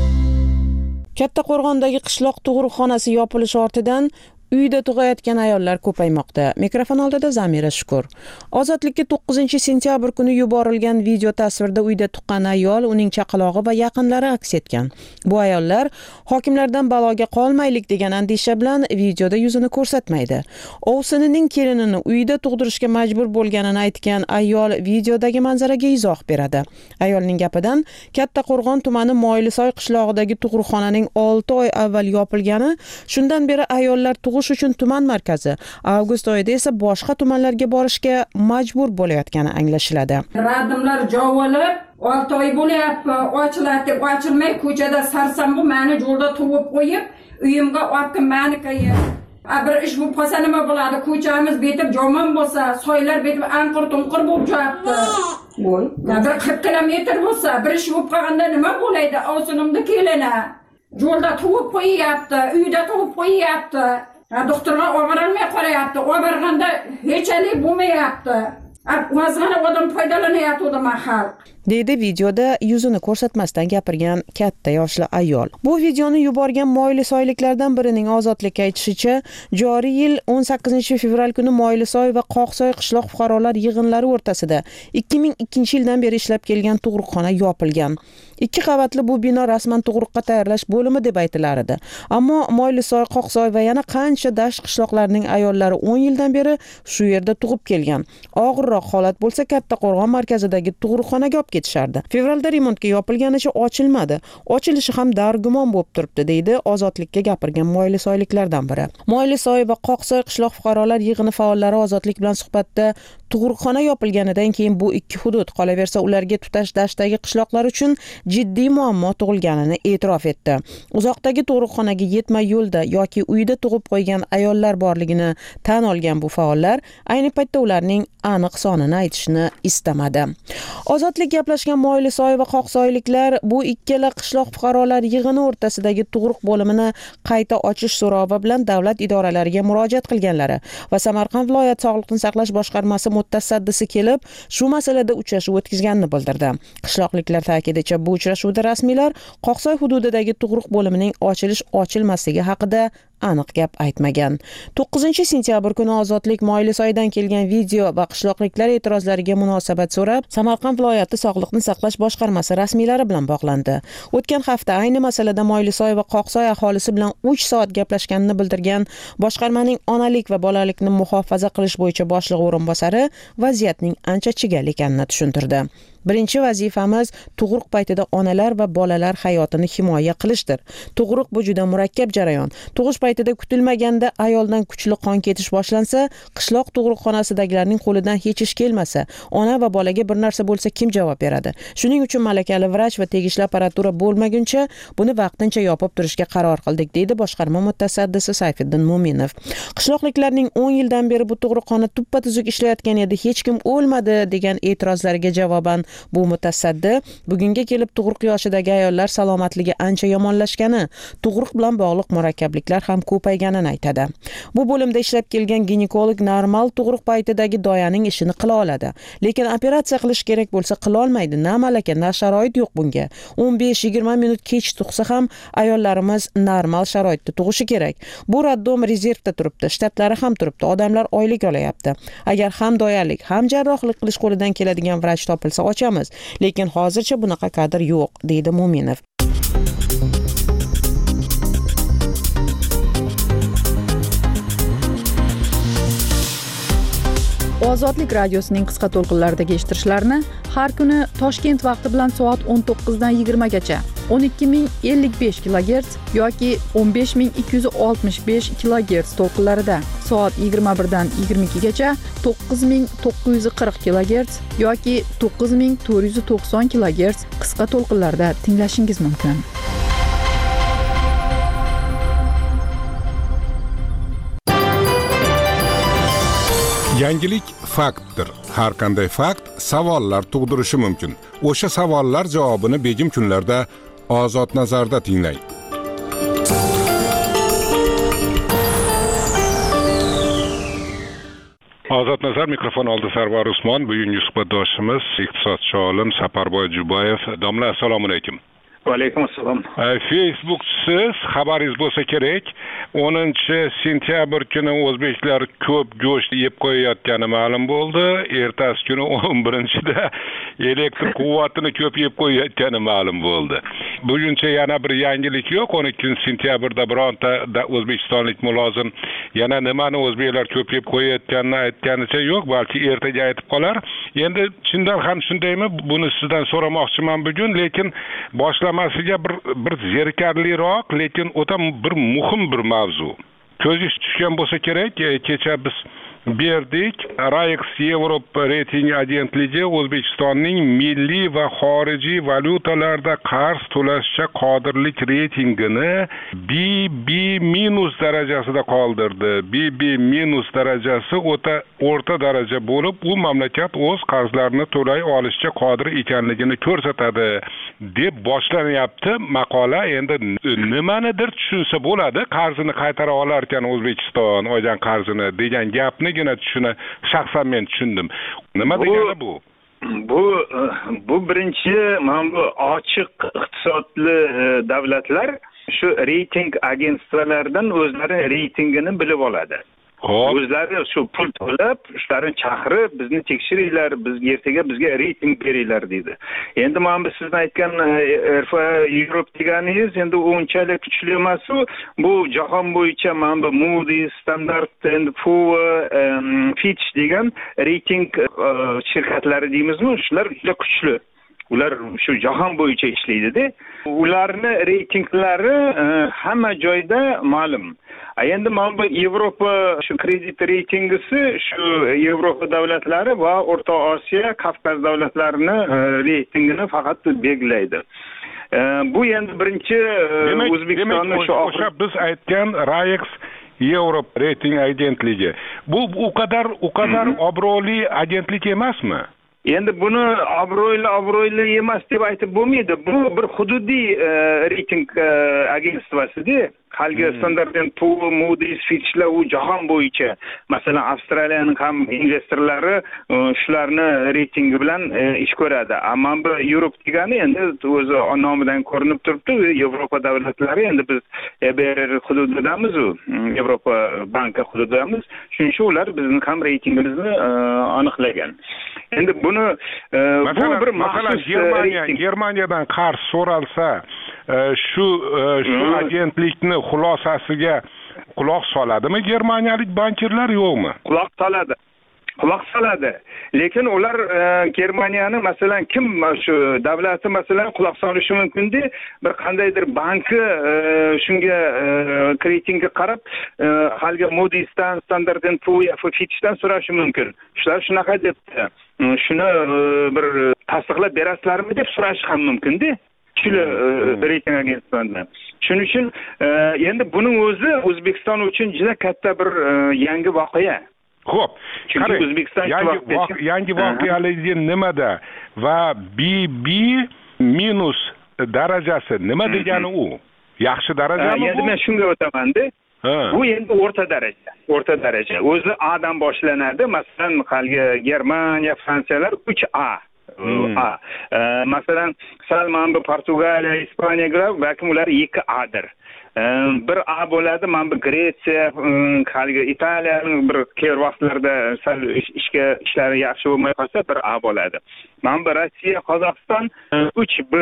Kattaqo'rg'ondagi qishloq tug'ruqxonasi yopilishi ortidan uyda tug'ayotgan ayollar ko'paymoqda. Mikrofon oldida Zamira Shukur. Ozodlikka to'qqizinchi sentyabr kuni yuborilgan video tasvirda uyda tuqqan ayol, uning chaqalog'i va yaqinlari aks etgan. Bu ayollar hokimlardan baloga qolmaylik degan andisha bilan videoda yuzini ko'rsatmaydi. Ovsinining kelinini uyda tug'dirishga majbur bo'lganini aytgan ayol videodagi manzaraga izoh beradi. Ayolning gapidan Kattaqo'rg'on tumani Moylisoy qishlog'idagi tug'ruqxonaning olti oy avval yopilgani, shundan beri ayollar tug'ish uchun tuman markazi, avgust oyida esa boshqa tumanlarga borishga majbur bo'layotgani anglashiladi. Radimlar jovolib, olti oy bo'lyapti, ochiladi deb ochilmay ko'chada sarsambu meni yo'lda tuvib qo'yib, uyimga ortib meni qo'yib. Bir ish bu qolsa nima bo'ladi? Ko'chamiz betib jomon bo'lsa, soylar betib anqir-tunqir bo'lib yotibdi. Bo'l. Bir qirq kilometr bo'lsa, bir ish bo'lib qolganda nima bo'ladi? Ovsinimda kelina. Yo'lda tuvib qo'yapti, uyda tuvib qo'yapti. Doktorlar oborolmay qo'yapti. Oborganda hechalik bo'lmayapti. O'zg'ana odam foydalanyapti mahal. deydi videoda yuzini ko'rsatmasdan gapirgan katta yoshli ayol. Bu videoni yuborgan Moylisoyliklardan birining Ozodlikka aytishicha, joriy yil o'n sakkizinchi fevral kuni Moylisoy va Qoqsoy qishloq fuqarolar yig'inlari o'rtasida ikki ming ikkinchi yildan beri ishlab kelgan tug'ruqxona yopilgan. Ikki qavatli bu bino rasman tug'ruqqa tayyorlash bo'limi deb aytilar edi. Ammo Moylisoy, Qoqsoy va yana qancha dasht qishloqlarining ayollari o'n yildan beri shu yerda tug'ib kelgan. Og'irroq holat bo'lsa Kattaqo'rg'on markazidagi tug'ruqxonaga olib ketishardi. Fevralda remontga yopilganicha ochilmadi. Ochilishi ham dargumon bo'lib turibdi, deydi Ozodlikka gapirgan Moylisoyliklardan biri. Moylisoy va Qoqsoy qishloq fuqarolar yig'ini faollari Ozodlik bilan suhbatda tug'ruqxona yopilganidan keyin bu ikki hudud, qolaversa ularga tutash dashtdagi qishloqlar uchun jiddiy muammo tug'ilganini e'tirof etdi. Uzoqdagi tug'ruqxonaga yetmay yo'lda yoki uyda tug'ib qo'ygan ayollar borligini tan olgan bu faollar ayni paytda ularning aniq sonini aytishni istamadi. Ozodlik gaplashgan Moylisoy va Qoqsoyliklar bu ikkala qishloq fuqarolar yig'ini o'rtasidagi tug'ruq bo'limini qayta ochish so'rovi bilan davlat idoralariga murojaat qilganlari va Samarqand viloyat sog'liqni saqlash boshqarmasi mutasaddisi kelib, shu masalada uchrashuv o'tkazganini bildirdi. Qishloqliklar ta'kidicha bu uchrashuvda rasmiylar Qoqsoy hududidagi tug'ruq bo'limining ochilish ochilmasligi haqida aniq gap aytmagan. to'qqizinchi sentyabr kuni Ozodlik Moylisoydan kelgan video va qishloqliklar e'tirozlariga munosabat so'rab, Samarqand viloyati sog'liqni saqlash boshqarmasi rasmiylari bilan bog'landi. O'tgan hafta ayni masalada Moylisoy va Qoqsoy aholisi bilan uch soat gaplashganini bildirgan boshqarmaning onalik va bolalikni muhofaza qilish bo'yicha boshlig'i o'rinbosari vaziyatning ancha chigal ekanini tushuntirdi. Birinchi vazifamiz tug'ruq paytida onalar va bolalar hayotini himoya qilishdir. Tug'ruq bu juda murakkab jarayon. Tug'ish paytida kutilmaganda ayoldan kuchli qon ketish boshlansa, qishloq tug'ruqxonasidagilarning qo'lidan hech ish kelmasa, ona va bolaga bir narsa bo'lsa kim javob beradi? Shuning uchun malakali vrach va tegishli apparatura bo'lmaguncha buni vaqtincha yopib turishga qaror qildik, deydi boshqarma mutasaddisi Sayfiddin Mo'minov. Qishloqliklarning o'n yildan beri bu tug'ruqxona tuppa-tuzuk ishlayotgan edi, hech kim o'lmadi degan e'tirozlarga javoban bu mutasaddi bugunga kelib tug'ruq yoshidagi ayollar salomatligi ancha yomonlashgani, tug'ruq bilan bog'liq murakkabliklar ham ko'payganini aytadi. Bu bo'limda ishlab kelgan ginekolog normal tug'ruq paytidagi doyaning ishini qila oladi, lekin operatsiya qilish kerak bo'lsa qila olmaydi. Na malaka, na sharoit yo'q bunga. o'n besh yigirma minut kech tug'sa ham ayollarimiz normal sharoitda tug'ishi kerak. Bu raddom rezervda turibdi, shtatlari ham turibdi, odamlar oylik olayapti. Agar ham doyalik, ham jarrohlik qilish qo'lidan keladigan vrach topilsa ochamiz, lekin hozircha bunaqa kadr yo'q, deydi Mo'minov. Ozodlik radiosining qisqa to'lqinlaridagi eshittirishlarni har kuni Toshkent vaqti bilan soat o'n to'qqizdan yigirma gacha o'n ikki ming ellik besh kilogerts yoki o'n besh ming ikki yuz oltmish besh kilogerts to'lqinlarida, soat yigirma birdan yigirma ikki gacha to'qqiz ming to'qqiz yuz qirq kilogerts yoki to'qqiz ming to'rt yuz to'qson kilogerts qisqa to'lqinlarda tinglashingiz mumkin. Yangilik faktdir. Har qanday fakt savollar tug'dirishi mumkin. O'sha savollar javobini begim kunlarda Ozod nazarda tinglang. Ozod nazar mikrofon oldi Sarvar Usmon. Bugungi suhbatdoshimiz iqtisodchi olim Saparboy Jubayev. Domla, assalomu alaykum. Va alaykum assalom. Facebook'siz xabaringiz bo'lsa kerak, o'ninchi sentyabr kuni o'zbeklar ko'p go'sht yeb qo'yayotgani ma'lum bo'ldi. Ertasi kuni o'n birinchida elektr quvvatini ko'p yeb qo'yayotgani ma'lum bo'ldi. Buguncha yana bir yangilik yo'q. o'n ikkinchi sentyabrda bironta o'zbekistonlik mulozim yana nimani o'zbeklar ko'p yeb qo'yayotganini aytganicha yo'q, balki ertaga aytib qolar. Endi chindan ham shundaymi? Buni sizdan so'ramoqchiman bugun, lekin boshlamasiga bir bir zerikarliroq, lekin o'ta bir muhim bir mavzu. Ko'zingiz tushgan bo'lsa kerak, kecha biz berdik. Raix Yevropa reyting agentligi O'zbekistonning milliy va xorijiy valyutalarda qarz to'lashga qodirlik reytingini B B minus darajasida qoldirdi. B B minus darajasi o'ta o'rta daraja bo'lib, u mamlakat o'z qarzlarini to'lay olishga qodir ekanligini ko'rsatadi deb boshlanyapti maqola. Endi nimanidir tushunsa bo'ladi, qarzini qaytara olar ekan O'zbekiston olgan qarzini degan gapni gina tushuna shaxsan men tushundim. Nima degani bu? Bu bu birinchi mana bu ochiq iqtisodli davlatlar shu reyting agentliklaridan o'zlari reytingini bilib oladi. O'zlari shu pul to'lab, shularni chaqirib, bizni tekshiringlar, biz ertaga bizga reyting beringlar dedi. Endi mana biz sizning aytgan R F Europe deganingiz endi unchalik kuchli emas. Bu jahon bo'yicha mana bu Moody's, Standard and Poor, Fitch degan reyting shirkatlari deymizmi? Shular juda kuchli. Ular shu jahon bo'yicha ishlaydi-da. Ularning reytinglari hamma joyda ma'lum. Endi mana bu Yevropa shu kredit reytingisi shu Yevropa davlatlari va O'rta Osiyo, Kavkaz davlatlarini reytingini faqat belgilaydi. Bu endi birinchi O'zbekistonning shu o'sha biz aytgan Raix Yevropa reyting agentligi. Bu u qadar u qadar obro'li agentlik emasmi? Endi buni obro'li obro'li emas deb aytib bo'lmaydi. Bu bir hududiy reyting agentsiyasi-da. Halgi Standard and Poor, Moody's, Fitch'lar u jahon bo'yicha, masalan, Avstraliyaning ham investorlari shularni reytingi bilan ish ko'radi. Ammo bu Yevropa degani endi o'zi nomidan ko'rinib turibdi. Yevropa davlatlari endi biz E B R hududidamiz, Yevropa banki hududidamiz. Shuning uchun ular bizning ham reytingimizni aniqlagan. Endi buni bu bir masalan Germaniya Germaniyadan qarz so'ralsa, shu shu agentlikni xulosasiga quloq soladimi germaniyalik bankirlar yo'qmi? Quloq soladi. quloq soladi. Lekin ular Germaniyani masalan kim shu davlati masalan quloq solishi mumkin-da, bir qandaydir banki shunga reytingga qarab halga Moody'sdan, Standard and Poor's, Fitch'dan so'rashi mumkin. Shular shunaqa debdi. Shuni bir tasdiqlab berasizlarmi deb so'rash ham mumkin-da. Shular reyting agentliklaridan. Shuning uchun endi buning o'zi O'zbekiston uchun juda katta bir yangi voqea. Xo'p, chunki O'zbekiston yangi yangi voqealar nimada va B B minus darajasi nima degani u? Yaxshi darajami bu? Endi men shunga o'taman-da. Bu endi o'rta daraja. O'rta daraja. O'zi A dan boshlanadi. Masalan, halgi Germaniya, Fransiyalar uch A. A. Masalan, Salman bu Portugaliya, Ispaniyaga balki ular ikki A dir. Bir A bo'ladi, mana bu Gretsiya, haligi Italiyaning bir keyin vaqtlarda sal ishga ishlari yaxshi bo'lmay qolsa bir A bo'ladi. Mana bu Rossiya, Qozog'iston uch B.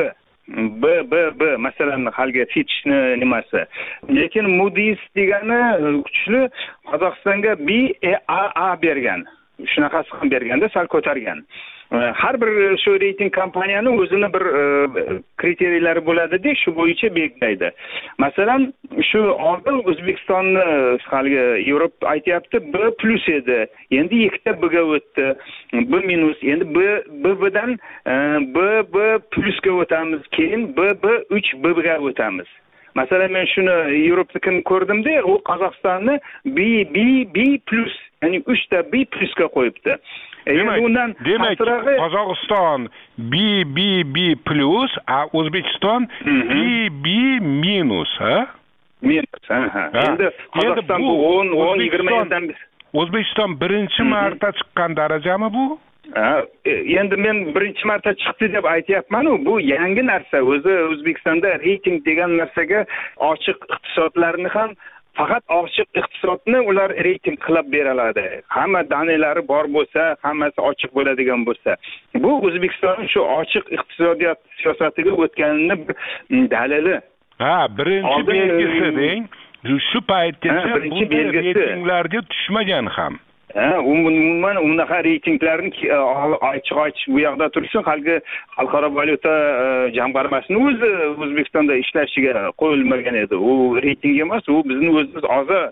B B B masalan haligi Fitchni nimasi. Lekin Moody's degani kuchli Qozog'istonga B A A bergan. Shunaqasi ham berganda sal ko'targan. Har bir shu reyting kompaniyani o'zini bir kriteriylari bo'ladi-da, shu bo'yicha belgilaydi. Masalan, shu oldin O'zbekistonni haligi Yevropa aytayapti B plus edi. Endi ikkita B ga o'tdi. B minus, endi B B dan B B plusga o'tamiz, keyin B B uch B ga o'tamiz. Masalan, men shuni Yevropnikini ko'rdim-da, u Qozog'istonni B B B plus, ya'ni uch ta B plusga qo'yibdi. Demak, demak Qozog'iston B B B plus, a O'zbekiston B B minus, ha? Minus, ha. Endi Qozog'iston bu o'n o'n yigirma yildan O'zbekiston birinchi marta chiqqan darajami bu? Ha, endi men birinchi marta chiqdi deb aytayapman-ku, bu yangi narsa. O'zi O'zbekistonda reyting degan narsaga ochiq iqtisodlarni ham faqat ochiq iqtisodni ular reyting qilib beradi. Hamma danalari bor bo'lsa, hammasi ochiq bo'ladigan bo'lsa. Bu O'zbekistonning shu ochiq iqtisodiyot siyosatiga o'tganini dalili. Ha, birinchi belgisi deng. Shu paytgacha bu reytinglarga tushmagan ham. Ha, umuman unaqa reytinglarni ochiq-ochiq bu yoqda tursin, haligi xalqaro valyuta jamg'armasining o'zi O'zbekistonda ishlashiga qo'yilmagan edi. U reyting emas, u bizning o'zimiz hozir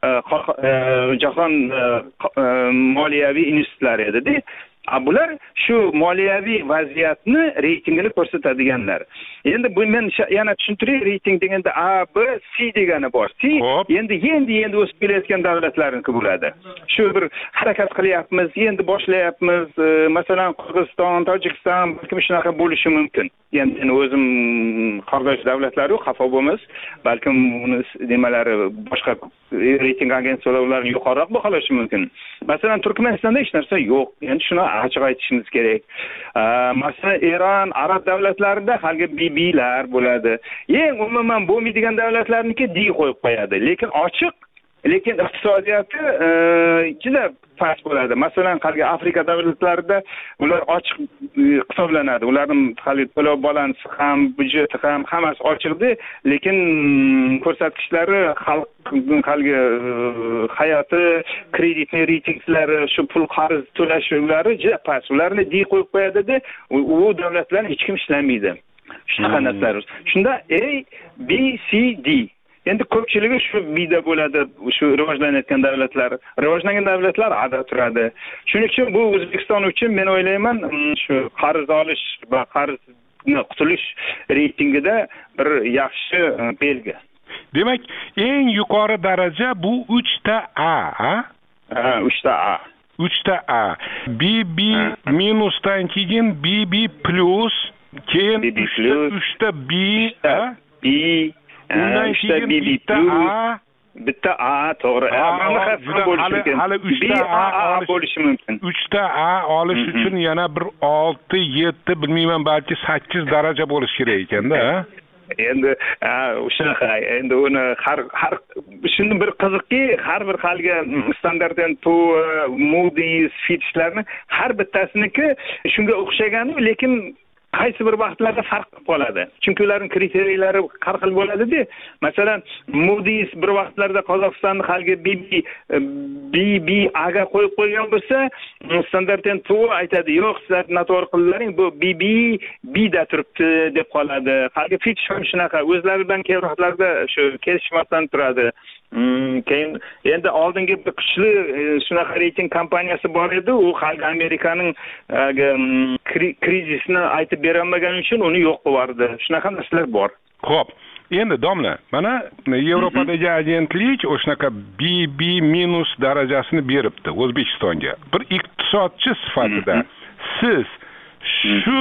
jahon moliyaviy institutlari edi-da. Bular shu moliyaviy vaziyatni reytingini ko'rsatadiganlar. Endi bu men yana tushuntiray, reyting deganda A, B, C degani bor. C endi endi endi o'sib kelayotgan davlatlarniki bo'ladi. Shu bir harakat qilyapmiz, endi boshlayapmiz. Masalan, Qirg'iziston, Tojikiston balki shunaqa bo'lishi mumkin. Endi o'zim qardosh davlatlar-ku xafa bo'lmas. Balki uni nimalari boshqa reyting agentsiyalari yuqoriroq baholashi mumkin. Masalan, Turkmanistonda hech narsa yo'q. Endi shuni ochiq aytishimiz kerak. Masalan, Eron, arab davlatlarida haligi B B'lar bo'ladi. Eng umuman bo'lmaydigan davlatlarniki D qo'yib qo'yadi. Lekin ochiq, lekin iqtisodiyoti juda past bo'ladi. Masalan, haligi Afrika davlatlarida ular ochiq hisoblanadi. Ularning haligi to'lov balansi ham, byudjeti ham hammasi ochiqdi, lekin ko'rsatkichlari xalq haligi hayoti, kreditni reytinglari, shu pul qarz to'lash uylari juda past. Ularni D qo'yib qo'yadi-da, u davlatlarni hech kim ishlamaydi. Shunaqa narsalar. Shunda A, B, C, D. Endi ko'pchiligi shu B'da bo'ladi, shu rivojlanayotgan davlatlar. Rivojlangan davlatlar A'da turadi. Shuning uchun bu O'zbekiston uchun men o'ylayman, shu qarz olish va qarzni qutulish reytingida bir yaxshi belgi. Demak, eng yuqori daraja bu uch ta A, ha? Ha, uch ta A. uch ta A. B B minusdan keyin B B plus, keyin uch ta B, ha? B undan keyin bitta A, bitta A to'g'ri. Hali uch ta A bo'lishi mumkin. uch ta A olish uchun yana bir olti, yetti, bilmayman, balki sakkiz daraja bo'lishi kerak ekanda, ha? Endi shunaqa, endi uni har har shuni bir qiziqki, har bir haligi Standard and Poor's, Moody's, Fitch'larni har bittasiniki shunga o'xshagan, lekin qaysi bir vaqtlarda farq qilib qoladi. Chunki ularning kriteriyalari har xil bo'ladi-da. Masalan, Moody's bir vaqtlarda Qozog'istonni haligi B B B A ga qo'yib qo'ygan bo'lsa, Standard and Poor aytadi, yo'q, sizlar noto'g'ri qildinglar, bu B B B da turibdi deb qoladi. Haligi Fitch ham shunaqa, o'zlari bilan keyin vaqtlarda shu kelishmasdan turadi. Hmm, keyin endi oldingi bir kuchli shunaqa reyting kompaniyasi bor edi, u haligi Amerikaning krizisini aytib bera olmagani uchun uni yo'q qilib yubordi. Shunaqa narsalar bor. Xo'p, endi domla, mana Yevropadagi agentlik o'shunaqa B B minus darajasini beribdi O'zbekistonga. Bir iqtisodchi sifatida siz shu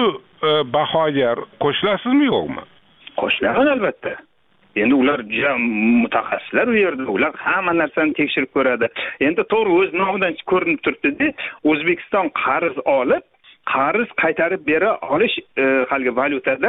bahoga qo'shilasizmi, yo'qmi? Qo'shilaman albatta. Endi ular juda mutaxassislar u yerda, ular hamma narsani tekshirib ko'radi. Endi to'g'ri o'z nomidan ko'rinib turibdi-da, O'zbekiston qarz olib, qarz qaytarib bera olish haligi valyutada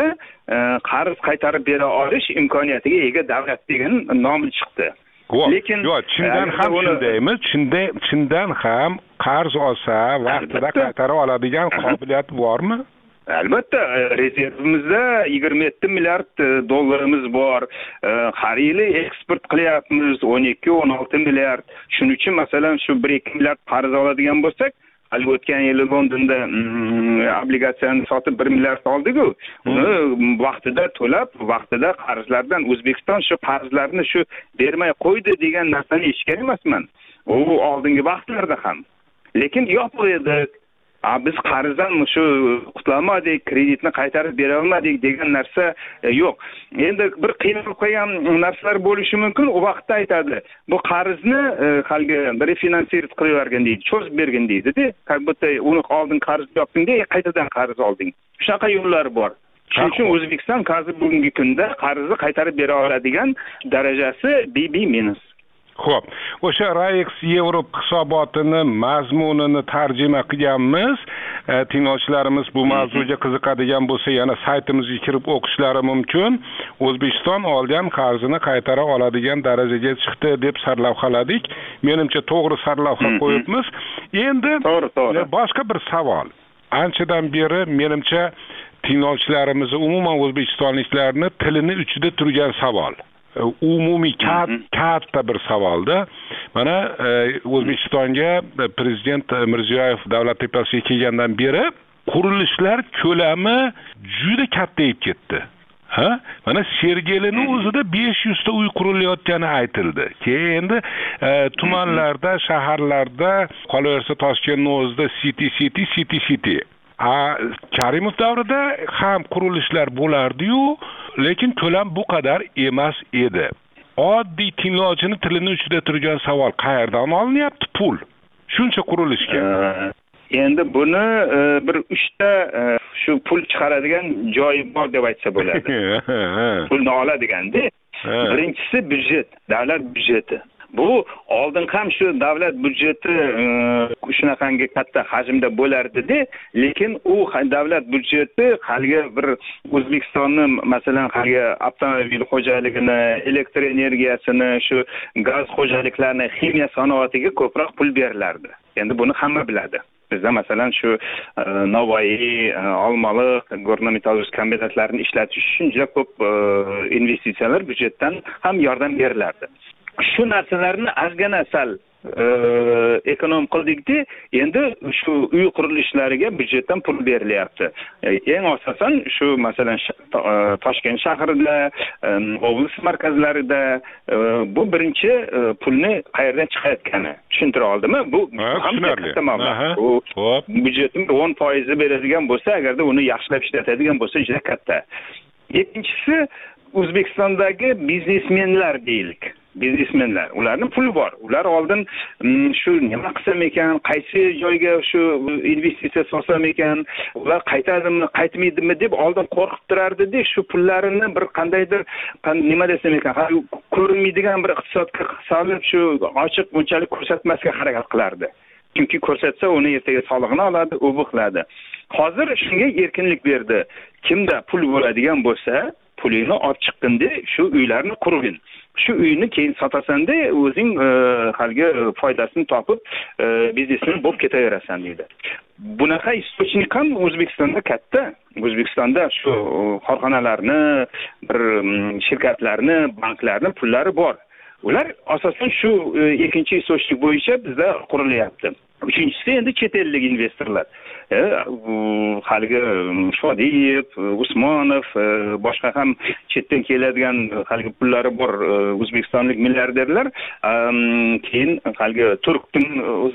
qarz qaytarib bera olish imkoniyatiga ega davlat degan nom chiqdi. Lekin yo'q, chindan ham shundaymi? Chinda chindan ham qarz olsa vaqtida qaytarib oladigan qobiliyat bormi? Albatta, rezervimizda yigirma yetti milliard dollarimiz bor. Har yili eksport qilyapmiz o'n ikki o'n olti milliard. Shuning uchun masalan shu bir ikki milliard qarz oladigan bo'lsak, hali o'tgan yili Londonda obligatsiyani sotib bir milliard oldik-ku. Uni vaqtida to'lab, vaqtida qarzlardan O'zbekiston shu qarzlarni shu bermay qo'ydi degan narsani eshitgan emasman. U oldingi vaqtlarda ham. Lekin yo'q edi. Biz qarzdan shu qutulmadik, kreditni qaytarib bera olmadik degan narsa yo'q. Endi bir qiynalib qo'ygan narsalar bo'lishi mumkin, u vaqtda aytadi. Bu qarzni haligi refinansirat qilib yuborgan deydi, cho'zib bergan deydi-da. Qalbda uni oldin qarz yopding-da, qaytadan qarz olding. Shunaqa yo'llar bor. Shuning uchun O'zbekiston hozir bugungi kunda qarzni qaytarib bera oladigan darajasi B B minus. Xo'p, o'sha Raix Yevropa hisobotini mazmunini tarjima qilganmiz. Tinglovchilarimiz bu mavzuga qiziqadigan bo'lsa, yana saytimizga kirib o'qishlari mumkin. O'zbekiston olgan qarzini qaytara oladigan darajaga chiqdi deb sarlavhaladik. Menimcha to'g'ri sarlavha qo'yibmiz. Endi boshqa bir savol. Anchadan beri menimcha tinglovchilarimiz, umuman o'zbekistonliklarni tilini uchida turgan savol. Umumiy katta bir savolda. Mana O'zbekistonga prezident Mirziyoyev davlat tepasiga kelgandan beri qurilishlar ko'lami juda kattayib ketdi. Ha? Mana Sergelining o'zida besh yuz ta uy qurilayotgani aytildi. Keyin endi tumanlarda, shaharlarda, qolaversa Toshkentning o'zida city city city city. A Karimov davrida ham qurilishlar bo'lardi-yu, lekin ko'lam bu qadar emas edi. Oddiy tinglovchini tilini uchida turgan savol, qayerdan olinyapti pul? Shuncha qurilishga. Endi buni bir uchta shu pul chiqaradigan joyi bor deb aytsa bo'ladi. Pulni oladigan-da. Birinchisi byudjet, davlat byudjeti. Bu oldin ham shu davlat byudjeti shunaqangi katta hajmda bo'lardi-da, lekin u davlat byudjeti haligi bir O'zbekistonni masalan haligi avtomobil xo'jaligini, elektr energiyasini, shu gaz xo'jaliklarini, ximiya sanoatiga ko'proq pul berilardi. Endi buni hamma biladi. Bizda masalan shu Navoiy, Olmaliq, gorno-metallurgik kombinatlarini ishlatish uchun juda ko'p investitsiyalar byudjetdan ham yordam berilardi. Shu narsalarni ozgina sal ekonom qildikda, endi shu uy qurilishlariga byudjetdan pul berilyapti. Eng asosan shu masalan Toshkent shahrida, oblast markazlarida bu birinchi pulni qayerdan chiqayotgani tushuntira oldimi? Bu ham katta mablag'. Bu byudjetning o'n foiz beradigan bo'lsa, agarda uni yaxshilab ishlatadigan bo'lsa, juda katta. Ikkinchisi O'zbekistondagi biznesmenlar deylik. Biznesmenlar, ularning puli bor. Ular oldin shu nima qilsam ekan, qaysi joyga shu investitsiya solsam ekan, ular qaytadimi, qaytmaydimi deb oldin qo'rqib turardi-da, shu pullarini bir qandaydir nima desam ekan, ko'rinmaydigan bir iqtisodga solib shu ochiq bunchalik ko'rsatmasga harakat qilardi. Chunki ko'rsatsa uni ertaga solig'ini oladi, u bu qiladi. Hozir shunga erkinlik berdi. Kimda pul bo'ladigan bo'lsa, pulingni olib chiqqinda shu uylarni qurgin. Shu uyni keyin sotasanda o'zing haligi foydasini topib biznesni bo'lib ketaverasan deydi. Bunaqa istochnik ham O'zbekistonda katta. O'zbekistonda shu korxonalarni, bir shirkatlarni, banklarni pullari bor. Ular asosan shu ikkinchi istochnik bo'yicha bizda qurilyapti. Uchinchisi endi chet ellik investorlar. Haligi Shodiyev, Usmonov, boshqa ham chetdan keladigan haligi pullari bor o'zbekistonlik milliarderlar, keyin haligi turkning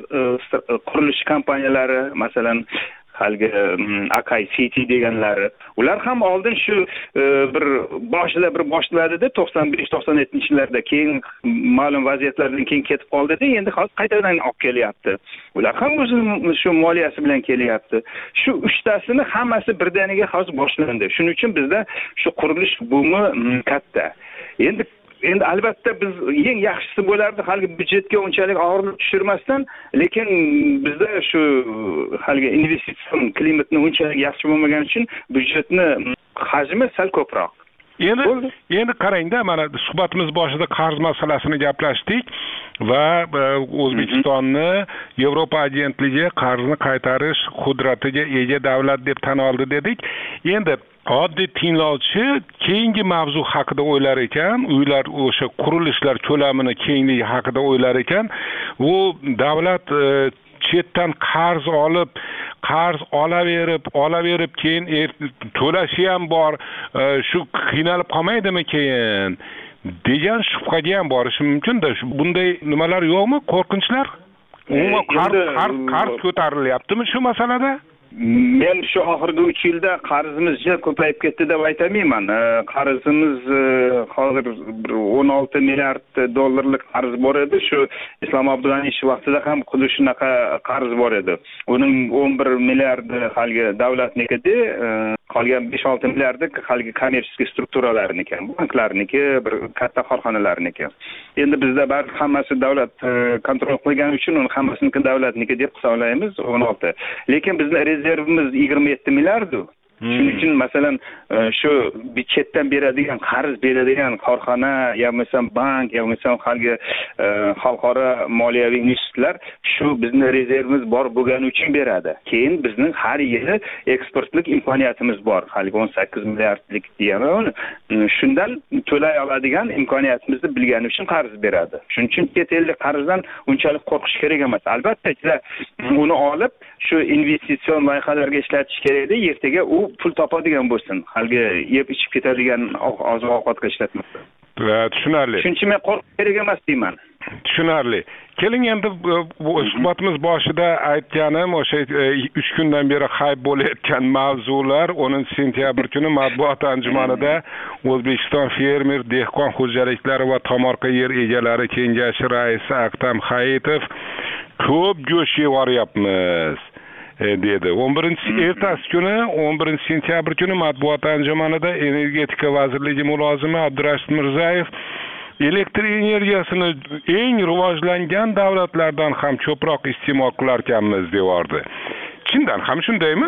qurilish kompaniyalari, masalan haligi Akay City deganlari, ular ham oldin shu bir boshida bir boshladida to'qson besh to'qson yettinchi yillarda, keyin ma'lum vaziyatlardan keyin ketib qoldida, endi hozir qaytadan olib kelyapti. Ular ham o'zi shu moliyasi bilan kelyapti. Shu uchtasini hammasi birdaniga hozir boshlandi. Shuning uchun bizda shu qurilish bumi katta. Endi Endi albatta biz eng yaxshisi bo'lardi haligi byudjetga unchalik og'irlik tushirmasdan, lekin bizda shu haligi investitsion klimatni unchalik yaxshi bo'lmagani uchun byudjetni hajmi sal ko'proq. Endi endi qarangda, mana suhbatimiz boshida qarz masalasini gaplashdik va O'zbekistonni Yevropa agentligi qarzni qaytarish qudratiga ega davlat deb tan oldi dedik. Endi oddiy tinglovchi keyingi mavzu haqida o'ylar ekan, uylar o'sha qurilishlar ko'lamini kengligi haqida o'ylar ekan, u davlat chetdan qarz olib, qarz olaverib, olaverib keyin to'lashi ham bor, shu qiynalib qolmaydimi keyin degan shubhaga ham borishi mumkin-da. Bunday nimalar yo'qmi? Qo'rqinchlar? Umuman qarz qarz ko'tarilyaptimi shu masalada? Men shu oxirgi uch yilda qarzimiz juda ko'payib ketdi deb aytamayman. Qarzimiz hozir o'n olti milliard dollarlik qarz bor edi. Shu Islom Abdug'aniyev vaqtida ham xuddi shunaqa qarz bor edi. Uning o'n bir milliardi haligi davlatnikida, qolgan besh olti milliardi haligi kommersiya strukturalarniki, banklarniki, bir katta korxonalarniki. Endi bizda bar hammasi davlat kontrol qilgani uchun uni hammasini davlatniki deb hisoblaymiz o'n olti. Lekin bizning rezervimiz yigirma yetti milliard. Shuning uchun masalan shu chetdan beradigan qarz beradigan korxona yoki bank yoki haligi xalqaro moliyaviy institutlar shu bizning rezervimiz bor bo'lgani uchun beradi. Keyin bizning har yili eksportlik imkoniyatimiz bor. Haligi o'n sakkiz milliardlik degan, shundan to'lay oladigan imkoniyatimizni bilgani uchun qarz beradi. Shuning uchun chet ellik qarzdan unchalik qo'rqish kerak emas. Albatta, uni olib shu investitsion loyihalarga ishlatish kerak-da, ertaga u pul topadigan bo'lsin. Haligi yeb ichib ketadigan oziq-ovqatga ishlatmasdan. Tushunarli. Shuning uchun men qo'rqish kerak emas deyman. Tushunarli. Keling, endi bu suhbatimiz boshida aytganim o'sha uch kundan beri hayb bo'layotgan mavzular o'ninchi sentyabr kuni matbuot anjumanida O'zbekiston fermer dehqon xo'jaliklari va tomorqa yer egalari kengashi raisi Aktam Hayitov ko'p go'sht yevoryapmiz dedi. o'n birinchi ertasi kuni o'n birinchi sentyabr kuni matbuot anjumanida Energetika vazirligi mulozimi Abdurashid Mirzayev elektr energiyasini eng rivojlangan davlatlardan ham ko'proq iste'mol qilar ekanmiz deyordi. Chindan ham shundaymi?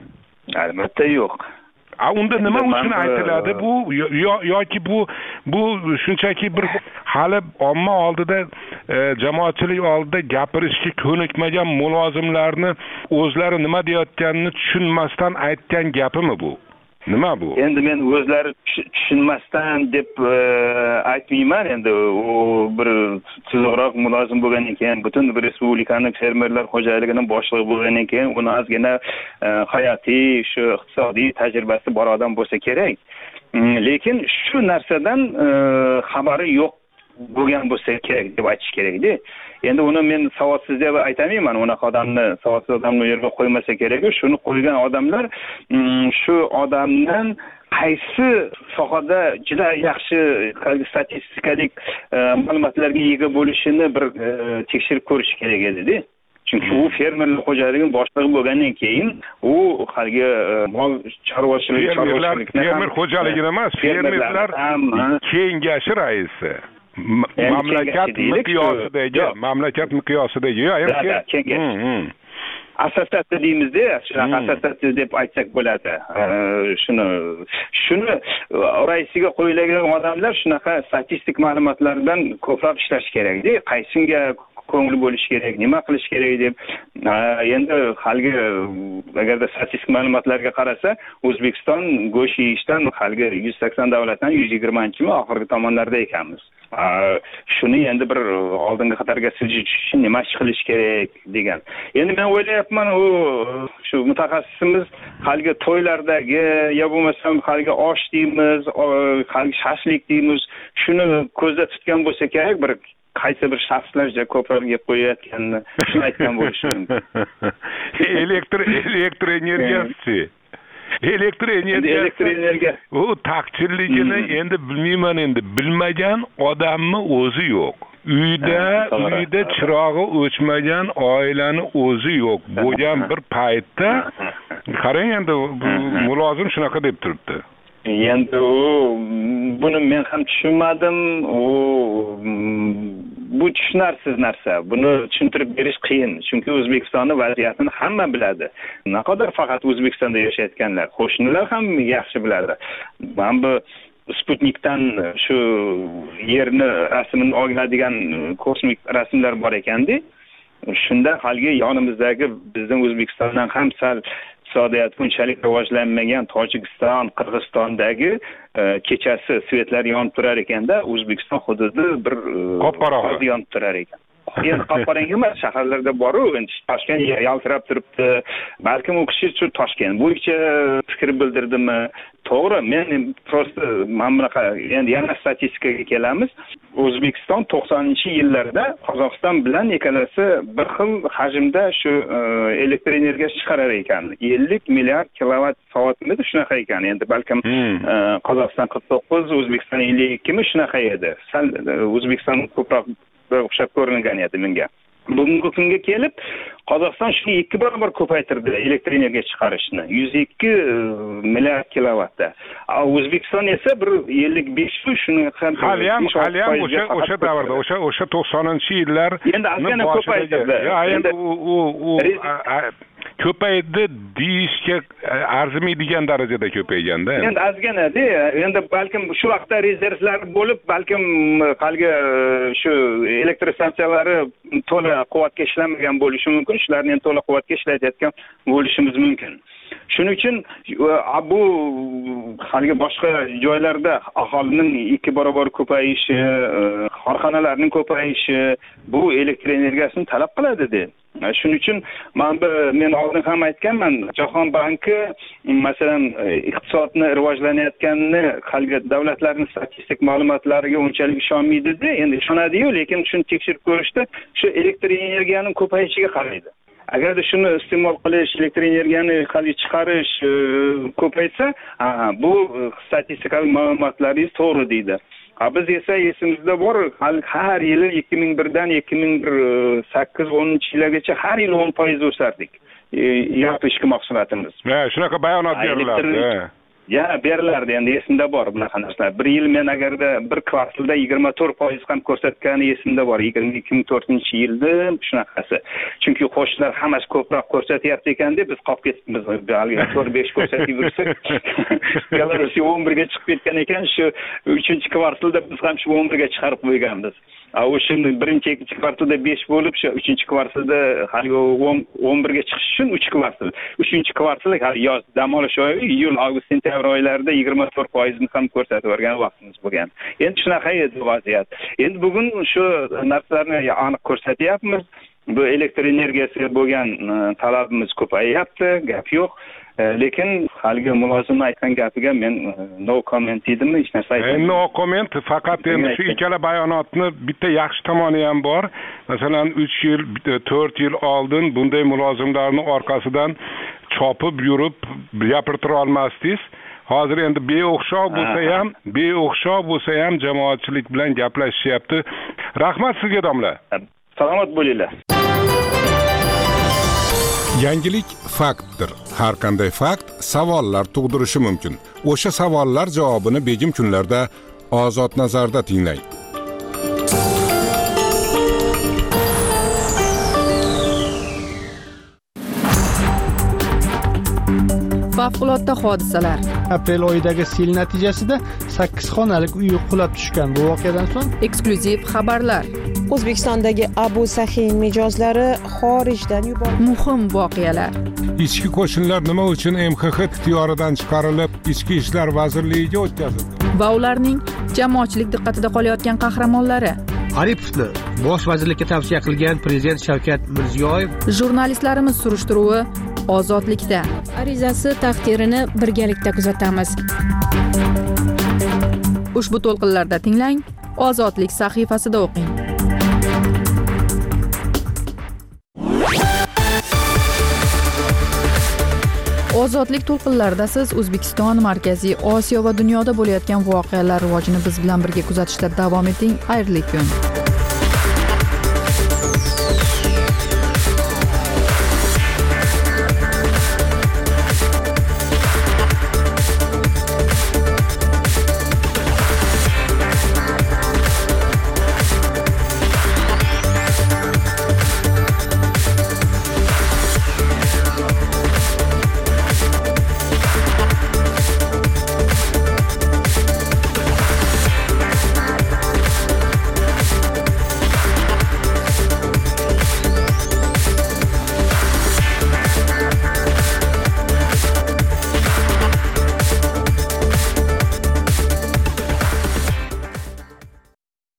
Albatta yo'q. A unda nima uchun aytiladi bu yoki bu bu shunchaki bir hali omma oldida, jamoatchilik oldida gapirishga ko'nikmagan mulozimlarni o'zlari nima deyotganini tushunmasdan aytgan gapimi bu? Nima bu? Endi men o'zlari tushunmasdan deb aytmayman. Endi u bir tuzukroq mulozim bo'lgandan keyin, butun bir respublikaning fermerlar xo'jaligining boshlig'i bo'lgandan keyin uni ozgina hayotiy, shu iqtisodiy tajribasi bor odam bo'lsa kerak. Lekin shu narsadan xabari yo'q bo'lgan bo'lsa kerak deb aytish kerak-da. Endi uni men savodsiz deb aytamayman. Unaqa odamni, savodsiz odamni u yerga qo'ymasa kerak. Shuni qo'ygan odamlar shu odamdan qaysi sohada juda yaxshi statistikalik ma'lumotlarga ega bo'lishini bir tekshirib ko'rish kerak edi-da. Chunki u fermerlik xo'jaligining boshlig'i bo'lgandan keyin u haligi mol chorvachiligi, fermer xo'jaligini emas, fermerlar kengashi raisi. Mamlakat miqyosidagi, mamlakat miqyosidagi, assotsiatsiya deymizda, shunaqa assotsiatsiya deb aytsak bo'ladi. Shuni shuni raisiga qo'yilgan odamlar shunaqa statistik ma'lumotlardan ko'proq ishlash kerak-da. Qaysinga ko'ngli bo'lish kerak, nima qilish kerak deb. Endi haligi agarda statistik ma'lumotlarga qarasa, O'zbekiston go'sht yeyishdan haligi yuz sakson davlatdan yuz yigirmanchimi oxirgi tomonlarda ekanmiz. Shuni endi bir oldingi qatorga siljish uchun nima ish qilish kerak degan. Endi men o'ylayapman, u shu mutaxassisimiz haligi to'ylardagi yo bo'lmasam haligi osh deymiz, haligi shashlik deymiz, shuni ko'zda tutgan bo'lsa kerak, bir qaysi bir shaxslarga ko'proq yeb qo'yayotganini shuni aytgan bo'lishi mumkin. Elektr elektr energiyasi. Elektr energiya. U taqchilligini endi bilmayman, endi bilmagan odamni o'zi yo'q. Uyda, uyda chirog'i o'chmagan oilani o'zi yo'q. Bo'lgan bir paytda qarang, endi mulozim shunaqa deb turibdi. Endi u buni men ham tushunmadim. U bu tushunarsiz narsa. Buni tushuntirib berish qiyin. Chunki O'zbekistonning vaziyatini hamma biladi. Naqadar faqat O'zbekistonda yashayotganlar, qo'shnilar ham yaxshi biladi. Men bu Sputnikdan shu yerni rasmini oladigan kosmik rasmlar bor ekanda, shunda haligi yonimizdagi bizning O'zbekistondan ham sal iqtisodiyot bunchalik rivojlanmagan Tojikiston, Qirg'izistondagi kechasi svetlar yonib turar ekanda, O'zbekiston hududi bir qop-qora yonib turar ekan. Endi qop-qorang emas, shaharlarda bor-u, endi Toshkent yaltirab turibdi. Balkim u kishi shu Toshkent bo'yicha fikr bildirdimi? To'g'ri, men prosta mana bunaqa endi yana statistikaga kelamiz. O'zbekiston to'qsoninchi yillarda Qozog'iston bilan ikkalasi bir xil hajmda shu elektr energiyasi chiqarar ekan. ellik milliard kilovat soatmi shunaqa ekan. Endi balkim Qozog'iston qirq to'qqiz, O'zbekiston ellik ikki mi shunaqa edi. Sal O'zbekiston ko'proq o'xshab ko'ringan edi menga. Bugungi kunga kelib, Qozog'iston shuni ikki barobar ko'paytirdi elektr energiya chiqarishni. yuz ikki milliard kilovatda. O'zbekiston esa bir ellik besh shuni ham hali ham hali ham o'sha o'sha davrda, o'sha o'sha to'qsoninchi yillar endi ozgina ko'paytirdi. Endi u u ko'paydi deyishga arzimaydigan darajada ko'payganda. Endi ozgina-da, endi balkim shu vaqtda rezervlar bo'lib, balkim qalgi shu elektr stansiyalari to'la quvvatga ishlamagan bo'lishi mumkin. Shularni ham to'la quvvatga ishlatayotgan bo'lishimiz mumkin. Shuning uchun bu haligi boshqa joylarda aholining ikki barobar ko'payishi, korxonalarning ko'payishi bu elektr energiyasini talab qiladi-da. Shuning uchun men oldin ham aytganman, Jahon banki masalan iqtisodni rivojlanayotganini haligi davlatlarning statistik ma'lumotlariga unchalik ishonmaydi-da. Endi ishonadi-yu, lekin shuni tekshirib ko'rishda shu elektr energiyaning ko'payishiga qaraydi. Agarda shuni iste'mol qilish, elektr energiyani qalay chiqarish ko'paysa, bu statistikalik ma'lumotlaringiz to'g'ri deydi. Biz esa esimizda bor, har yili ikki ming birdan ikki ming sakkiz o'ninchi yilgacha har yil o'n foiz o'sardik. Yalpi ichki mahsulotimiz. Ha, shunaqa bayonot beriladi. Ya, berilardi, endi esimda bor bunaqa narsalar. Bir yil men agarda bir kvartalda yigirma to'rt foiz ham ko'rsatgani esimda bor. ikki ming to'rtinchi yilda shunaqasi. Chunki qo'shnilar hammasi ko'proq ko'rsatyapti ekanda, biz qolib ketibmiz. to'rt besh ko'rsatib yursak, Belarus o'n birga chiqib ketgan ekan, shu uchinchi kvartalda biz ham shu o'n birga chiqarib qo'yganmiz. U şimdi birinchi, ikkinchi kvartalda besh bo'lib, shu uchinchi kvartalda hali o'n birga chiqish uchun uch kvartal. uchinchi kvartal hali yoz dam olish oyi, iyul, avgust, sentyabr oylarida yigirma to'rt foiz ni ham ko'rsatib o'rgan vaqtimiz bo'lgan. Endi shunaqa edi vaziyat. Endi bugun shu narsalarni aniq ko'rsatyapmiz. Bu elektr energiyasiga bo'lgan talabimiz ko'payapti, gap yo'q. Lekin haligi mulozim aytgan gapiga men no comment dedim, hech narsa aytmadim. No comment, faqat endi shu ikkala bayonotni bitta yaxshi tomoni ham bor. Masalan, uch yil, to'rt yil oldin bunday mulozimlarning orqasidan chopib yurib gapirtira olmasdingiz. Hozir endi beo'xshov bo'lsa ham, beo'xshov bo'lsa ham jamoatchilik bilan gaplashishyapti. Rahmat sizga, domla. Salomat bo'linglar. Yangilik faktdir. Har qanday fakt savollar tug'dirishi mumkin. O'sha savollar javobini begim kunlarda Ozod nazarda tinglang. favqulodda hodisalar, aprel oyidagi sel natijasida sakkiz xonalik uy qulab tushgan. Bu voqeadan so'ng eksklyuziv xabarlar, O'zbekistondagi Abu Sahin mijozlari xorijdan yuborildi. muhim voqealar, Ichki qo'shinlar nima uchun M X X ixtiyoridan chiqarilib, Ichki ishlar vazirligiga o'tkazildi? va ularning jamoatchilik diqqatida qolayotgan qahramonlari, Aripovni bosh vazirlikka tavsiya qilgan prezident Shavkat Mirziyoyev, jurnalistlarimiz surishtiruvi ozodlikda. Arizasi taqdirini birgalikda kuzatamiz. Ushbu to'lqinlarda tinglang, Ozodlik sahifasida o'qing. Ozodlik to'lqinlarida siz O'zbekiston, Markaziy Osiyo va dunyoda bo'layotgan voqealar rivojini biz bilan birga kuzatishda davom eting. Xayrli kun.